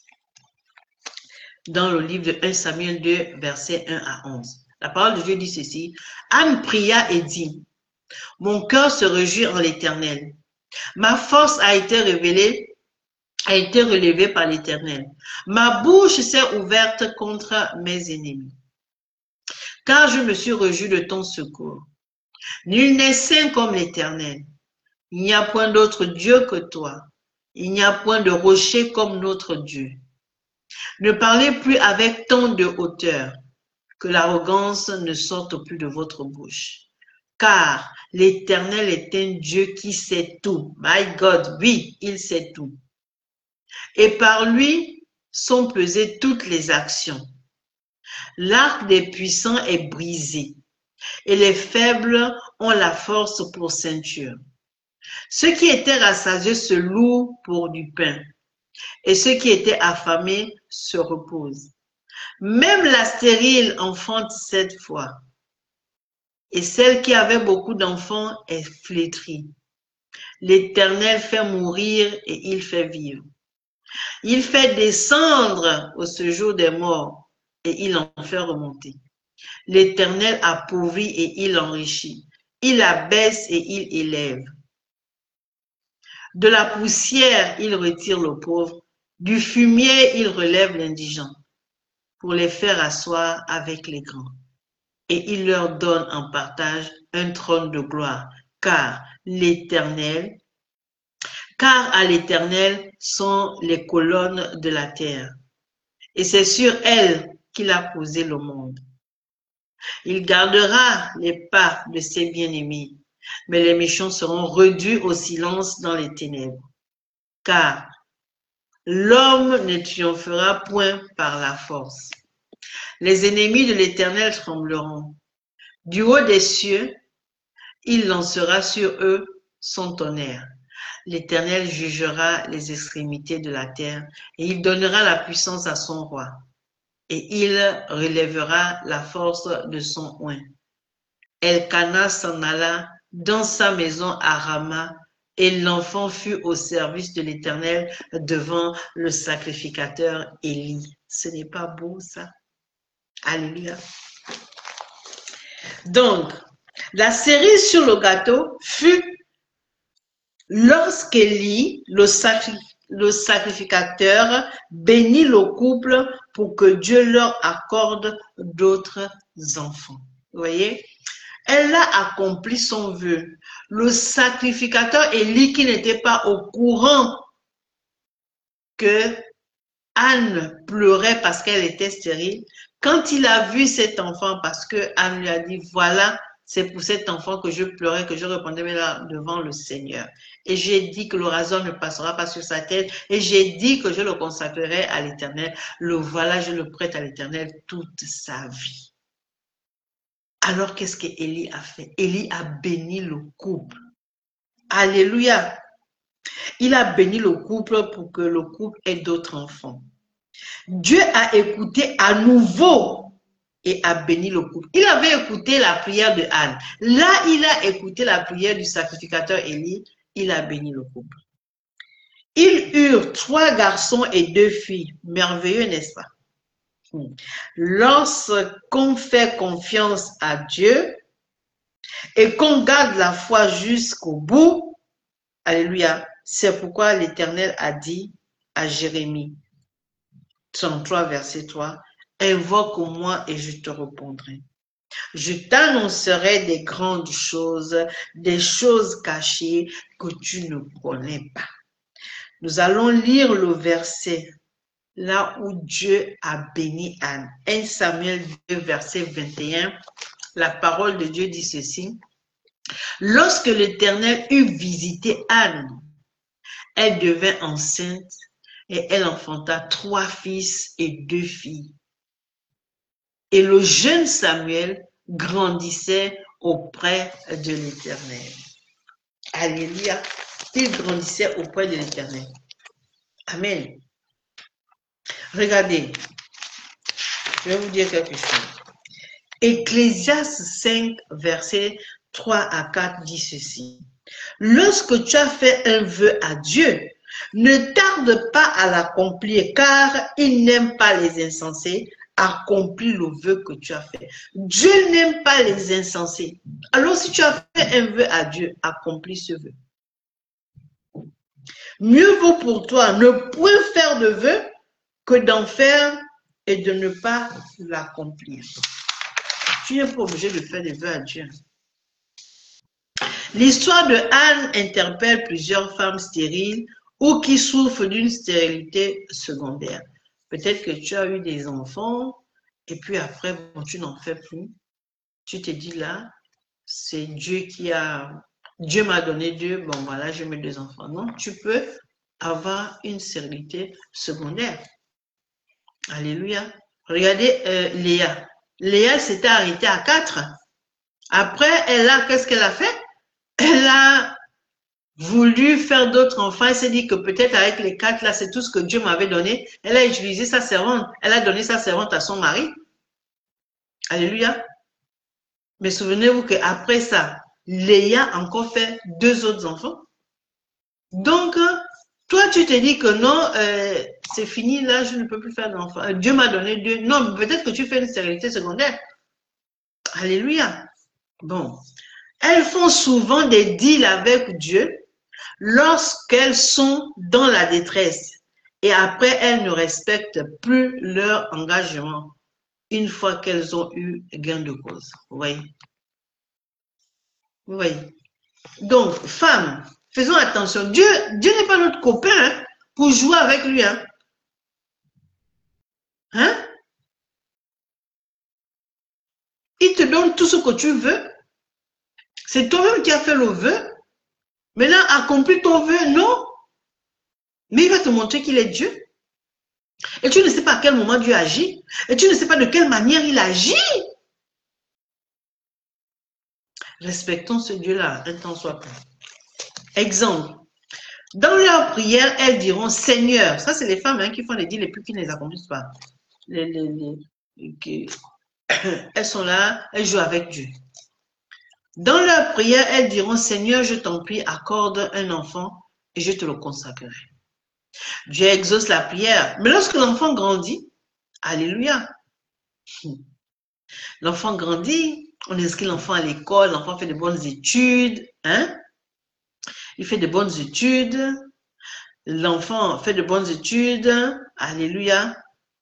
Dans le livre de premier Samuel deux, versets un à onze. La parole de Dieu dit ceci. Anne pria et dit, « Mon cœur se réjouit en l'Éternel. Ma force a été révélée, a été relevée par l'Éternel. Ma bouche s'est ouverte contre mes ennemis. Car je me suis réjoui de ton secours. Nul n'est saint comme l'Éternel. Il n'y a point d'autre Dieu que toi. Il n'y a point de rocher comme notre Dieu. Ne parlez plus avec tant de hauteur, que l'arrogance ne sorte plus de votre bouche. Car l'Éternel est un Dieu qui sait tout. My God, oui, il sait tout. Et par lui sont pesées toutes les actions. L'arc des puissants est brisé, et les faibles ont la force pour ceinture. Ceux qui étaient rassasiés se louent pour du pain, et ceux qui étaient affamés se reposent. Même la stérile enfante sept fois, et celle qui avait beaucoup d'enfants est flétrie. L'Éternel fait mourir et il fait vivre. Il fait descendre au séjour des morts et il en fait remonter. L'Éternel appauvrit et il enrichit. Il abaisse et il élève. De la poussière, il retire le pauvre. Du fumier, il relève l'indigent pour les faire asseoir avec les grands. Et il leur donne en partage un trône de gloire, car l'Éternel, car à l'Éternel sont les colonnes de la terre, et c'est sur elles qu'il a posé le monde. Il gardera les pas de ses bien-aimés, mais les méchants seront réduits au silence dans les ténèbres, car l'homme ne triomphera point par la force. Les ennemis de l'Éternel trembleront. Du haut des cieux, il lancera sur eux son tonnerre. L'Éternel jugera les extrémités de la terre et il donnera la puissance à son roi. Et il relèvera la force de son oint. Elkana s'en alla dans sa maison à Rama et l'enfant fut au service de l'Éternel devant le sacrificateur Élie. Ce n'est pas beau ça? Alléluia. Donc, la cerise sur le gâteau fut lorsqu'Élie, le, sacri le sacrificateur, bénit le couple pour que Dieu leur accorde d'autres enfants. Vous voyez? Elle a accompli son vœu. Le sacrificateur Élie, qui n'était pas au courant que Anne pleurait parce qu'elle était stérile, quand il a vu cet enfant, parce que Anne lui a dit, voilà, c'est pour cet enfant que je pleurais, que je répondais devant le Seigneur. Et j'ai dit que le rasoir ne passera pas sur sa tête. Et j'ai dit que je le consacrerai à l'Éternel. Le voilà, je le prête à l'Éternel toute sa vie. Alors, qu'est-ce qu'Élie a fait? Élie a béni le couple. Alléluia. Il a béni le couple pour que le couple ait d'autres enfants. Dieu a écouté à nouveau et a béni le couple. Il avait écouté la prière de Anne. Là, il a écouté la prière du sacrificateur Élie. Il a béni le couple. Ils eurent trois garçons et deux filles. Merveilleux, n'est-ce pas? Lorsqu'on fait confiance à Dieu et qu'on garde la foi jusqu'au bout, alléluia, c'est pourquoi l'Éternel a dit à Jérémie, trente-trois, verset trois, « Invoque-moi et je te répondrai. Je t'annoncerai des grandes choses, des choses cachées que tu ne connais pas. » Nous allons lire le verset là où Dieu a béni Anne. premier Samuel deux, verset vingt et un. La parole de Dieu dit ceci. Lorsque l'Éternel eut visité Anne, elle devint enceinte et elle enfanta trois fils et deux filles. Et le jeune Samuel grandissait auprès de l'Éternel. Alléluia. Il grandissait auprès de l'Éternel. Amen. Regardez, je vais vous dire quelque chose. Ecclésiaste cinq, versets trois à quatre dit ceci. Lorsque tu as fait un vœu à Dieu, ne tarde pas à l'accomplir, car il n'aime pas les insensés. Accomplis le vœu que tu as fait. Dieu n'aime pas les insensés. Alors si tu as fait un vœu à Dieu, accomplis ce vœu. Mieux vaut pour toi ne point faire de vœu que d'en faire et de ne pas l'accomplir. Tu n'es pas obligé de faire des vœux à Dieu. L'histoire de Anne interpelle plusieurs femmes stériles ou qui souffrent d'une stérilité secondaire. Peut-être que tu as eu des enfants et puis après, bon, tu n'en fais plus. Tu te dis là, c'est Dieu qui a... Dieu m'a donné deux, bon voilà, j'ai mes deux enfants. Non, tu peux avoir une stérilité secondaire. Alléluia. Regardez euh, Léa. Léa s'était arrêtée à quatre. Après, elle a, qu'est-ce qu'elle a fait? Elle a voulu faire d'autres enfants. Elle s'est dit que peut-être avec les quatre, là, c'est tout ce que Dieu m'avait donné. Elle a utilisé sa servante. Elle a donné sa servante à son mari. Alléluia. Mais souvenez-vous qu'après ça, Léa a encore fait deux autres enfants. Donc, toi, tu te dis que non, euh, c'est fini, là, je ne peux plus faire d'enfants. Dieu m'a donné deux. Non, peut-être que tu fais une stérilité secondaire. Alléluia. Bon. Elles font souvent des deals avec Dieu lorsqu'elles sont dans la détresse et après elles ne respectent plus leur engagement une fois qu'elles ont eu gain de cause. Vous voyez? Vous voyez? Donc, femmes, faisons attention. Dieu, Dieu n'est pas notre copain hein, pour jouer avec lui. Hein? Hein? Il te donne tout ce que tu veux. C'est toi-même qui as fait le vœu. Maintenant, accomplis ton vœu, non. Mais il va te montrer qu'il est Dieu. Et tu ne sais pas à quel moment Dieu agit. Et tu ne sais pas de quelle manière il agit. Respectons ce Dieu-là, un temps soit peu. Exemple. Dans leur prière, elles diront Seigneur. Ça, c'est les femmes hein, qui font les dits les plus qui ne les accomplissent pas. Les, les, les, qui, elles sont là, elles jouent avec Dieu. Dans leur prière, elles diront Seigneur, je t'en prie, accorde un enfant et je te le consacrerai. Dieu exauce la prière. Mais lorsque l'enfant grandit, alléluia. L'enfant grandit, on inscrit l'enfant à l'école, l'enfant fait de bonnes études, hein? Il fait de bonnes études. L'enfant fait de bonnes études, alléluia.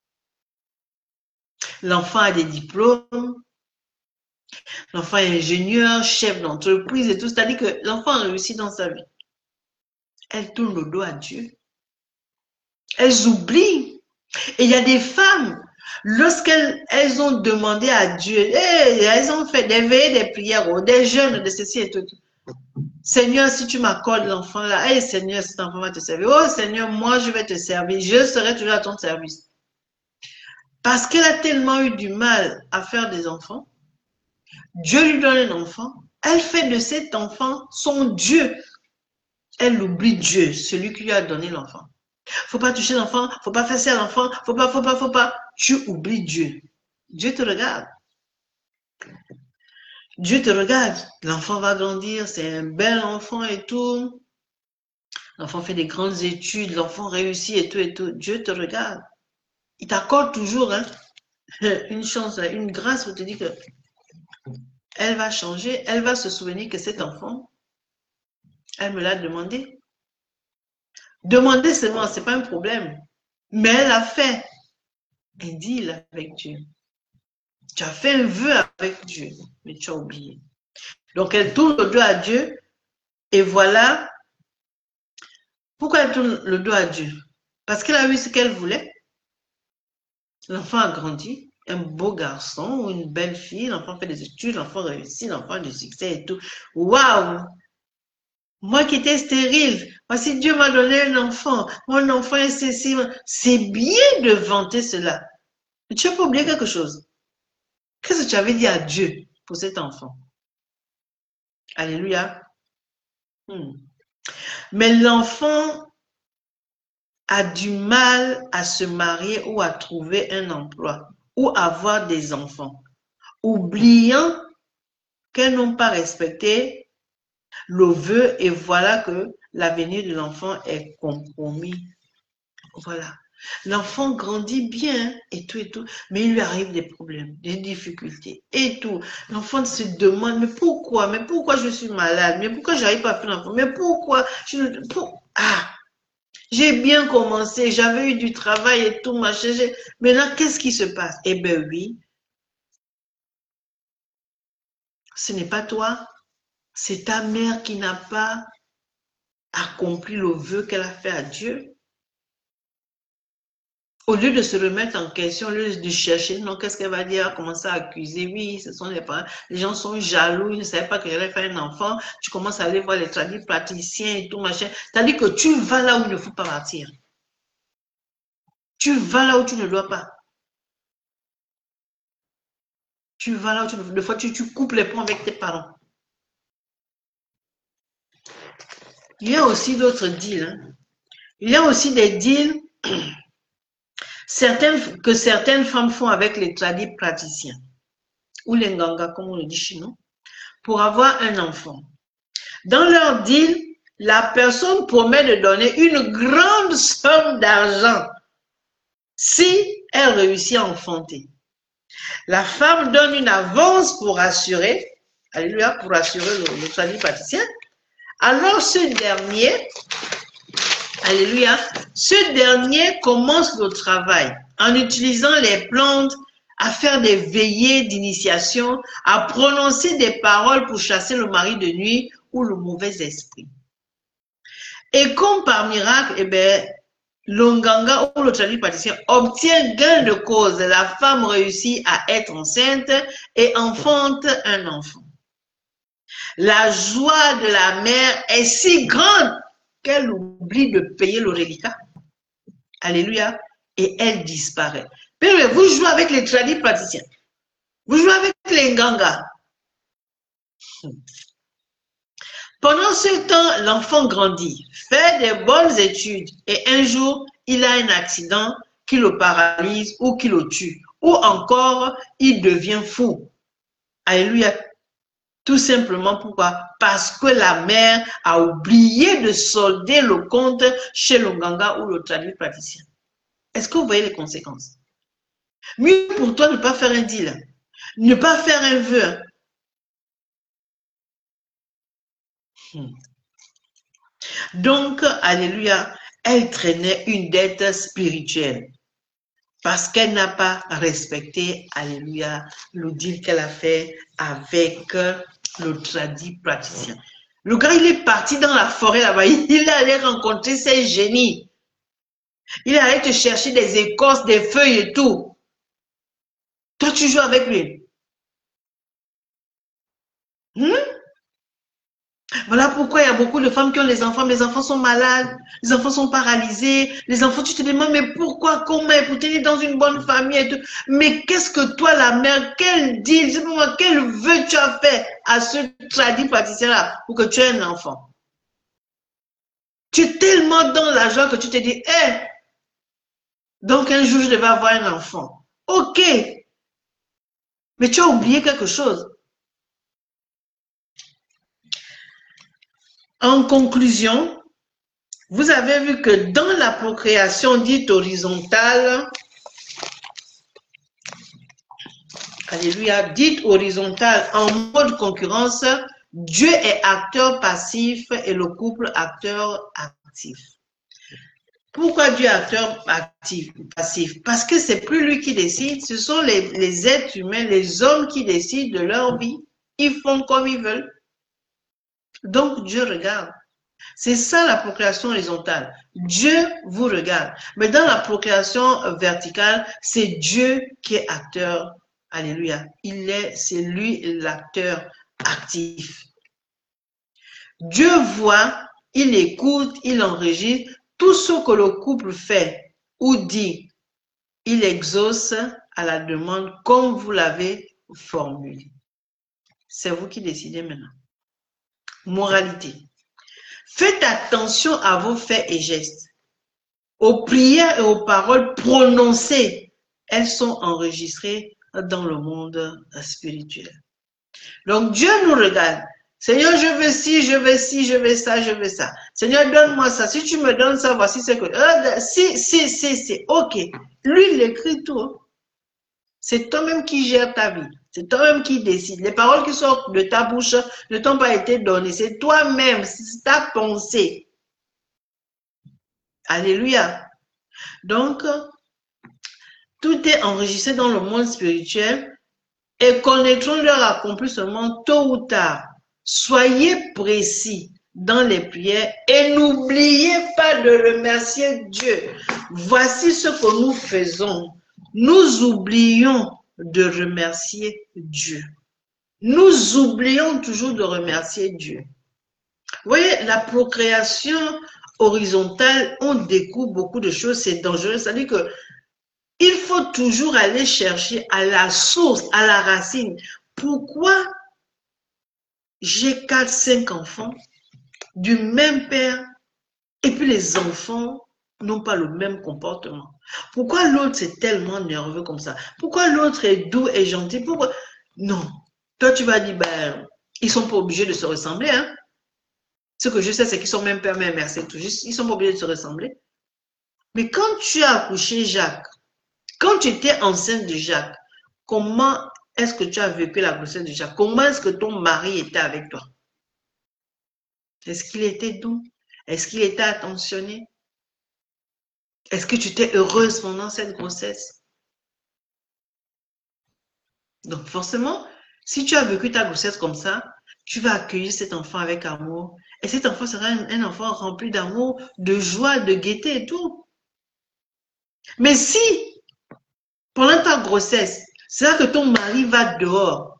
L'enfant a des diplômes. L'enfant est ingénieur, chef d'entreprise et tout. C'est-à-dire que l'enfant a réussi dans sa vie. Elles tournent le dos à Dieu. Elles oublient. Et il y a des femmes, lorsqu'elles elles ont demandé à Dieu, hey, elles ont fait des veillées, des prières, des jeûnes, de ceci et tout. Seigneur, si tu m'accordes l'enfant là, hey Seigneur, cet enfant va te servir. Oh Seigneur, moi je vais te servir. Je serai toujours à ton service. Parce qu'elle a tellement eu du mal à faire des enfants. Dieu lui donne un enfant. Elle fait de cet enfant son Dieu. Elle oublie Dieu, celui qui lui a donné l'enfant. Faut pas toucher l'enfant, faut pas faire ça à l'enfant, faut pas, faut pas, faut pas. Tu oublies Dieu. Dieu te regarde. Dieu te regarde. L'enfant va grandir, c'est un bel enfant et tout. L'enfant fait des grandes études, l'enfant réussit et tout et tout. Dieu te regarde. Il t'accorde toujours hein, une chance, une grâce pour te dire que elle va changer, elle va se souvenir que cet enfant, elle me l'a demandé. Demander seulement, ce n'est pas un problème. Mais elle a fait un deal avec Dieu. Tu as fait un vœu avec Dieu, mais tu as oublié. Donc, elle tourne le dos à Dieu. Et voilà. Pourquoi elle tourne le dos à Dieu? Parce qu'elle a eu ce qu'elle voulait. L'enfant a grandi. Un beau garçon ou une belle fille. L'enfant fait des études. L'enfant réussit. L'enfant a du succès et tout. Waouh! Moi qui étais stérile, voici Dieu m'a donné un enfant, mon enfant est ceci. C'est bien de vanter cela. Mais tu n'as pas oublié quelque chose. Qu'est-ce que tu avais dit à Dieu pour cet enfant. Alléluia. Hmm. Mais l'enfant a du mal à se marier ou à trouver un emploi ou avoir des enfants, oubliant qu'elles n'ont pas respecté le vœu et voilà que l'avenir de l'enfant est compromis. Voilà. L'enfant grandit bien et tout et tout, mais il lui arrive des problèmes, des difficultés et tout. L'enfant se demande, mais pourquoi? Mais pourquoi je suis malade? Mais pourquoi j'arrive pas à faire l'enfant? Mais pourquoi? Je, pour, ah! J'ai bien commencé, j'avais eu du travail et tout, machin. Maintenant, qu'est-ce qui se passe? Eh bien oui, ce n'est pas toi, c'est ta mère qui n'a pas accompli le vœu qu'elle a fait à Dieu. Au lieu de se remettre en question, au lieu de chercher, non, qu'est-ce qu'elle va dire, commencer à accuser, oui, ce sont les parents, les gens sont jaloux, ils ne savaient pas que j'allais faire un enfant, tu commences à aller voir les tradis praticiens et tout, machin. C'est-à-dire que tu vas là où il ne faut pas partir. Tu vas là où tu ne dois pas. Tu vas là où tu ne dois pas. Des fois, tu, tu coupes les ponts avec tes parents. Il y a aussi d'autres deals. Hein. Il y a aussi des deals certaines, que certaines femmes font avec les tradis praticiens, ou les nganga, comme on le dit chez nous, pour avoir un enfant. Dans leur deal, la personne promet de donner une grande somme d'argent si elle réussit à enfanter. La femme donne une avance pour assurer, alléluia, pour assurer le, le tradit praticien. Alors ce dernier, alléluia, ce dernier commence le travail en utilisant les plantes à faire des veillées d'initiation, à prononcer des paroles pour chasser le mari de nuit ou le mauvais esprit. Et comme par miracle, eh bien, l'onganga ou le tradit praticien obtient gain de cause. La femme réussit à être enceinte et enfante un enfant. La joie de la mère est si grande qu'elle oublie de payer le reliquat. Alléluia. Et elle disparaît. Mais vous jouez avec les tradis praticiens. Vous jouez avec les ngangas. Pendant ce temps, l'enfant grandit, fait des bonnes études et un jour, il a un accident qui le paralyse ou qui le tue. Ou encore, il devient fou. Alléluia. Tout simplement pourquoi? Parce que la mère a oublié de solder le compte chez le nganga ou le tradit praticien. Est-ce que vous voyez les conséquences? Mieux pour toi ne pas faire un deal, ne pas faire un vœu. Hmm. Donc, alléluia, elle traînait une dette spirituelle parce qu'elle n'a pas respecté, alléluia, le deal qu'elle a fait avec le tradit praticien. Le gars, il est parti dans la forêt là-bas, il est allé rencontrer ces génies. Il est allé te chercher des écorces, des feuilles et tout. Toi, tu joues avec lui. Hmm? Voilà pourquoi il y a beaucoup de femmes qui ont les enfants, mais les enfants sont malades, les enfants sont paralysés, les enfants, tu te demandes, mais pourquoi, comment, pour tenir dans une bonne famille et tout. Mais qu'est-ce que toi, la mère, quel deal, quel vœu tu as fait à ce tradit praticien-là pour que tu aies un enfant? Tu es tellement dans la joie que tu te dis, hé, hey, donc un jour je devais avoir un enfant. Ok, mais tu as oublié quelque chose. En conclusion, vous avez vu que dans la procréation dite horizontale, alléluia, dite horizontale en mode concurrence, Dieu est acteur passif et le couple acteur actif. Pourquoi Dieu est acteur actif, passif? Parce que c'est plus lui qui décide, ce sont les, les êtres humains, les hommes qui décident de leur vie. Ils font comme ils veulent. Donc, Dieu regarde. C'est ça la procréation horizontale. Dieu vous regarde. Mais dans la procréation verticale, c'est Dieu qui est acteur. Alléluia. Il est, c'est lui l'acteur actif. Dieu voit, il écoute, il enregistre tout ce que le couple fait ou dit. Il exauce à la demande comme vous l'avez formulé. C'est vous qui décidez maintenant. Moralité. Faites attention à vos faits et gestes. Aux prières et aux paroles prononcées. Elles sont enregistrées dans le monde spirituel. Donc Dieu nous regarde. Seigneur, je veux ci, je veux ci, je veux ça, je veux ça. Seigneur, donne-moi ça. Si tu me donnes ça, voici ce que... Euh, si, si, si, si. Ok. Lui, il écrit tout. C'est toi-même qui gère ta vie. C'est toi-même qui décide. Les paroles qui sortent de ta bouche ne t'ont pas été données. C'est toi-même, c'est ta pensée. Alléluia. Donc, tout est enregistré dans le monde spirituel et connaîtront leur accomplissement tôt ou tard. Soyez précis dans les prières et n'oubliez pas de remercier Dieu. Voici ce que nous faisons. Nous oublions de remercier Dieu. Nous oublions toujours de remercier Dieu. Vous voyez, la procréation horizontale, on découvre beaucoup de choses, c'est dangereux. C'est-à-dire que il faut toujours aller chercher à la source, à la racine. Pourquoi j'ai quatre, cinq enfants du même père et puis les enfants n'ont pas le même comportement? Pourquoi l'autre c'est tellement nerveux comme ça? Pourquoi l'autre est doux et gentil? Pourquoi? Non. Toi, tu vas dire, ben, ils ne sont pas obligés de se ressembler. Hein? Ce que je sais, c'est qu'ils sont même père, même mère, c'est tout juste. Ils ne sont pas obligés de se ressembler. Mais quand tu as accouché Jacques, quand tu étais enceinte de Jacques, comment est-ce que tu as vécu la grossesse de Jacques? Comment est-ce que ton mari était avec toi? Est-ce qu'il était doux? Est-ce qu'il était attentionné? Est-ce que tu étais heureuse pendant cette grossesse? Donc forcément, si tu as vécu ta grossesse comme ça, tu vas accueillir cet enfant avec amour. Et cet enfant sera un, un enfant rempli d'amour, de joie, de gaieté et tout. Mais si, pendant ta grossesse, c'est là que ton mari va dehors,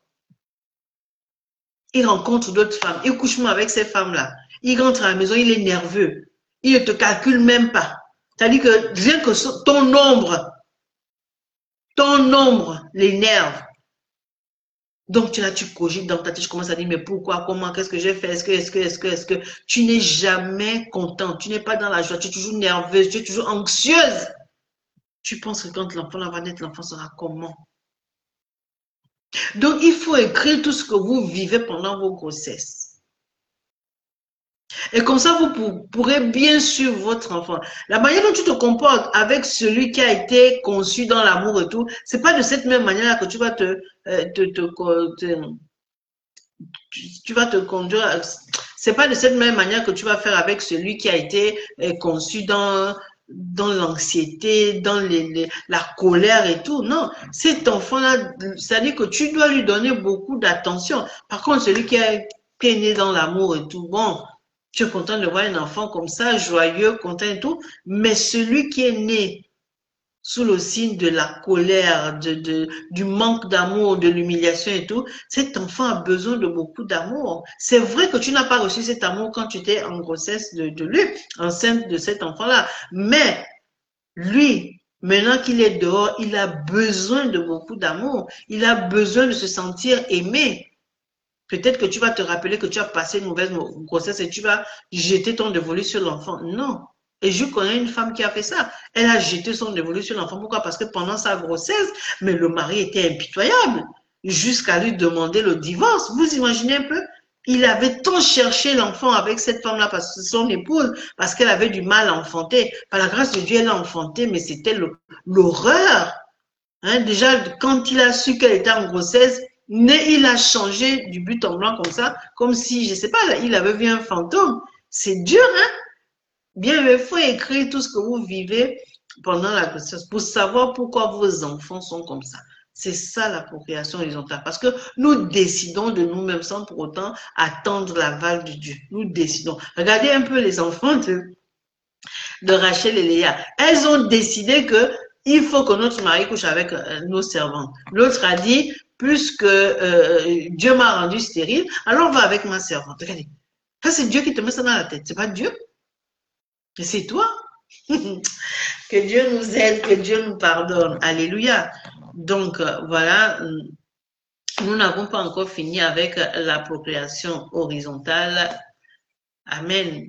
il rencontre d'autres femmes, il couche avec ces femmes-là, il rentre à la maison, il est nerveux, il ne te calcule même pas. C'est-à-dire que rien que ton ombre, ton ombre l'énerve. Donc, tu là, tu cogites dans ta tête, tu commences à dire, mais pourquoi, comment, qu'est-ce que j'ai fait, est-ce que, est-ce que, est-ce que, est-ce que, tu n'es jamais content, tu n'es pas dans la joie, tu es toujours nerveuse, tu es toujours anxieuse. Tu penses que quand l'enfant va naître, l'enfant sera comment? Donc, il faut écrire tout ce que vous vivez pendant vos grossesses. Et comme ça, vous pourrez bien suivre votre enfant. La manière dont tu te comportes avec celui qui a été conçu dans l'amour et tout, c'est pas de cette même manière que tu vas te, te, te, te, tu vas te conduire. C'est pas de cette même manière que tu vas faire avec celui qui a été conçu dans dans l'anxiété, dans les, les, la colère et tout. Non, cet enfant-là, c'est-à-dire que tu dois lui donner beaucoup d'attention. Par contre, celui qui, a, qui est né dans l'amour et tout, bon, tu es content de voir un enfant comme ça, joyeux, content et tout, mais celui qui est né sous le signe de la colère, de, de, du manque d'amour, de l'humiliation et tout, cet enfant a besoin de beaucoup d'amour. C'est vrai que tu n'as pas reçu cet amour quand tu étais en grossesse de, de lui, enceinte de cet enfant-là, mais lui, maintenant qu'il est dehors, il a besoin de beaucoup d'amour, il a besoin de se sentir aimé. Peut-être que tu vas te rappeler que tu as passé une mauvaise grossesse et tu vas jeter ton dévolu sur l'enfant. Non. Et je connais une femme qui a fait ça. Elle a jeté son dévolu sur l'enfant. Pourquoi? Parce que pendant sa grossesse, mais le mari était impitoyable jusqu'à lui demander le divorce. Vous imaginez un peu? Il avait tant cherché l'enfant avec cette femme-là, parce que c'est son épouse, parce qu'elle avait du mal à enfanter. Par la grâce de Dieu, elle a enfanté, mais c'était l'horreur. Hein, déjà, quand il a su qu'elle était en grossesse, il a changé du but en blanc comme ça, comme si, je ne sais pas, il avait vu un fantôme. C'est dur, hein? Bien, il faut écrire tout ce que vous vivez pendant la grossesse pour savoir pourquoi vos enfants sont comme ça. C'est ça la procréation horizontale. Parce que nous décidons de nous-mêmes sans pour autant attendre l'aval de Dieu. Nous décidons. Regardez un peu les enfants de, de Rachel et Léa. Elles ont décidé que il faut que notre mari couche avec nos servantes. L'autre a dit, puisque euh, Dieu m'a rendu stérile, alors va avec ma servante. Regardez. Ça, c'est Dieu qui te met ça dans la tête. C'est pas Dieu. C'est toi. Que Dieu nous aide, que Dieu nous pardonne. Alléluia. Donc, euh, voilà. Nous n'avons pas encore fini avec la procréation horizontale. Amen.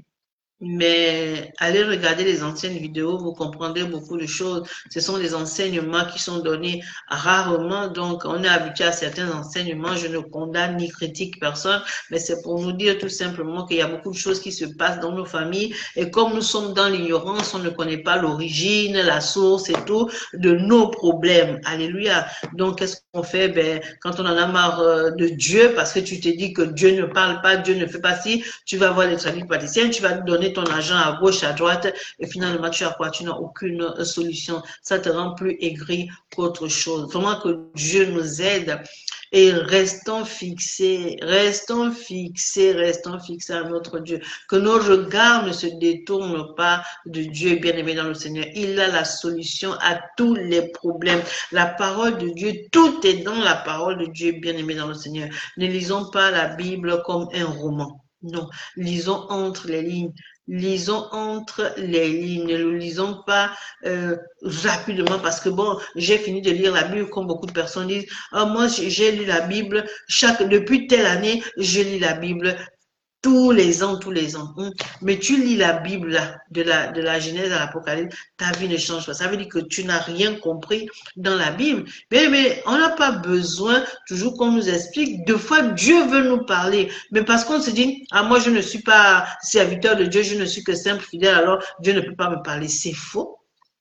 Mais allez regarder les anciennes vidéos, vous comprendrez beaucoup de choses. Ce sont des enseignements qui sont donnés rarement. Donc, on est habitué à certains enseignements. Je ne condamne ni critique personne, mais c'est pour nous dire tout simplement qu'il y a beaucoup de choses qui se passent dans nos familles. Et comme nous sommes dans l'ignorance, on ne connaît pas l'origine, la source et tout de nos problèmes. Alléluia. Donc, qu'est-ce qu'on fait? Ben, quand on en a marre de Dieu, parce que tu te dis que Dieu ne parle pas, Dieu ne fait pas ci, tu vas voir les tradipraticiens, tu vas donner ton argent à gauche, à droite, et finalement, tu as quoi? Tu n'as aucune solution. Ça te rend plus aigri qu'autre chose. Vraiment que Dieu nous aide et restons fixés, restons fixés, restons fixés à notre Dieu. Que nos regards ne se détournent pas de Dieu, bien-aimé dans le Seigneur. Il a la solution à tous les problèmes. La parole de Dieu, tout est dans la parole de Dieu, bien-aimé dans le Seigneur. Ne lisons pas la Bible comme un roman. Non, lisons entre les lignes. Lisons entre les lignes, ne le lisons pas euh, rapidement parce que bon, j'ai fini de lire la Bible comme beaucoup de personnes disent. Oh, moi, j'ai lu la Bible chaque depuis telle année, je lis la Bible tous les ans, tous les ans. Mais tu lis la Bible là, de la de la Genèse à l'Apocalypse, ta vie ne change pas. Ça veut dire que tu n'as rien compris dans la Bible. Mais, mais on n'a pas besoin toujours qu'on nous explique. Deux fois, Dieu veut nous parler. Mais parce qu'on se dit, ah, moi, je ne suis pas serviteur de Dieu, je ne suis que simple fidèle, alors Dieu ne peut pas me parler. C'est faux.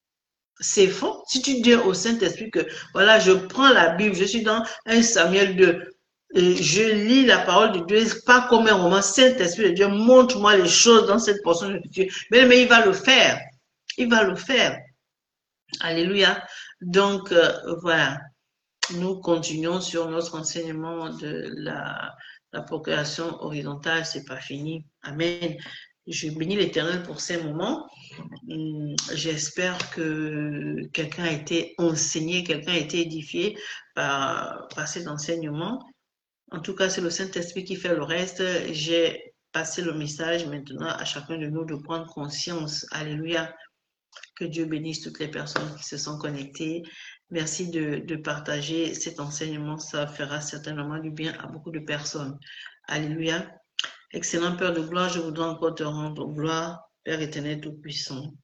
C'est faux. Si tu dis au Saint-Esprit que, voilà, je prends la Bible, je suis dans un Samuel deux, je lis la parole de Dieu, pas comme un roman. Saint-Esprit de Dieu, montre-moi les choses dans cette portion de Dieu. Mais, mais il va le faire. Il va le faire. Alléluia. Donc, euh, voilà. Nous continuons sur notre enseignement de la, la procréation horizontale. C'est pas fini. Amen. Je bénis l'Éternel pour ces moments. J'espère que quelqu'un a été enseigné, quelqu'un a été édifié par, par cet enseignement. En tout cas, c'est le Saint-Esprit qui fait le reste. J'ai passé le message maintenant à chacun de nous de prendre conscience. Alléluia. Que Dieu bénisse toutes les personnes qui se sont connectées. Merci de, de partager cet enseignement. Ça fera certainement du bien à beaucoup de personnes. Alléluia. Excellent Père de gloire, je voudrais encore te rendre gloire, Père éternel tout-puissant,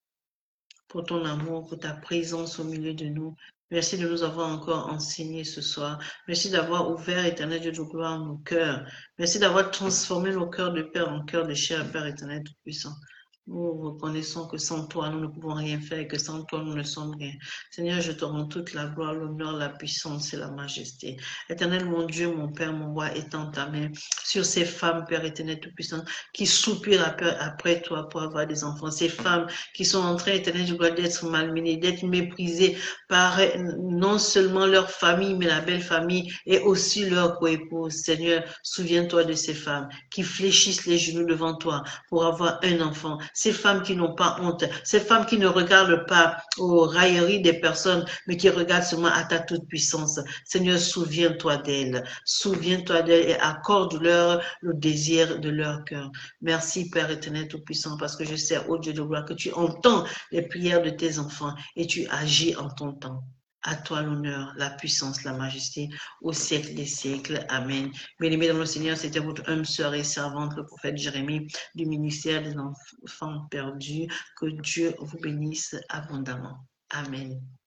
pour ton amour, pour ta présence au milieu de nous. Merci de nous avoir encore enseigné ce soir. Merci d'avoir ouvert, éternel Dieu de gloire, nos cœurs. Merci d'avoir transformé nos cœurs de Père en cœurs de chair, Père éternel tout-puissant. Nous reconnaissons que sans toi, nous ne pouvons rien faire et que sans toi, nous ne sommes rien. Seigneur, je te rends toute la gloire, l'honneur, la puissance et la majesté. Éternel, mon Dieu, mon Père, mon roi, étends ta main sur ces femmes, Père éternel tout-puissant, qui soupirent après toi pour avoir des enfants. Ces femmes qui sont en train, éternel, je dois d'être malmenées, d'être méprisées par non seulement leur famille, mais la belle famille et aussi leur coépouse. Seigneur, souviens-toi de ces femmes qui fléchissent les genoux devant toi pour avoir un enfant. Ces femmes qui n'ont pas honte, ces femmes qui ne regardent pas aux railleries des personnes, mais qui regardent seulement à ta toute puissance. Seigneur, souviens-toi d'elles, souviens-toi d'elles et accorde-leur le désir de leur cœur. Merci Père éternel tout-puissant, parce que je sais, ô Dieu de gloire, que tu entends les prières de tes enfants et tu agis en ton temps. À toi l'honneur, la puissance, la majesté, au siècle des siècles. Amen. Bien-aimés dans le Seigneur, c'était votre humble sœur et servante, le prophète Jérémie, du ministère des enfants perdus. Que Dieu vous bénisse abondamment. Amen.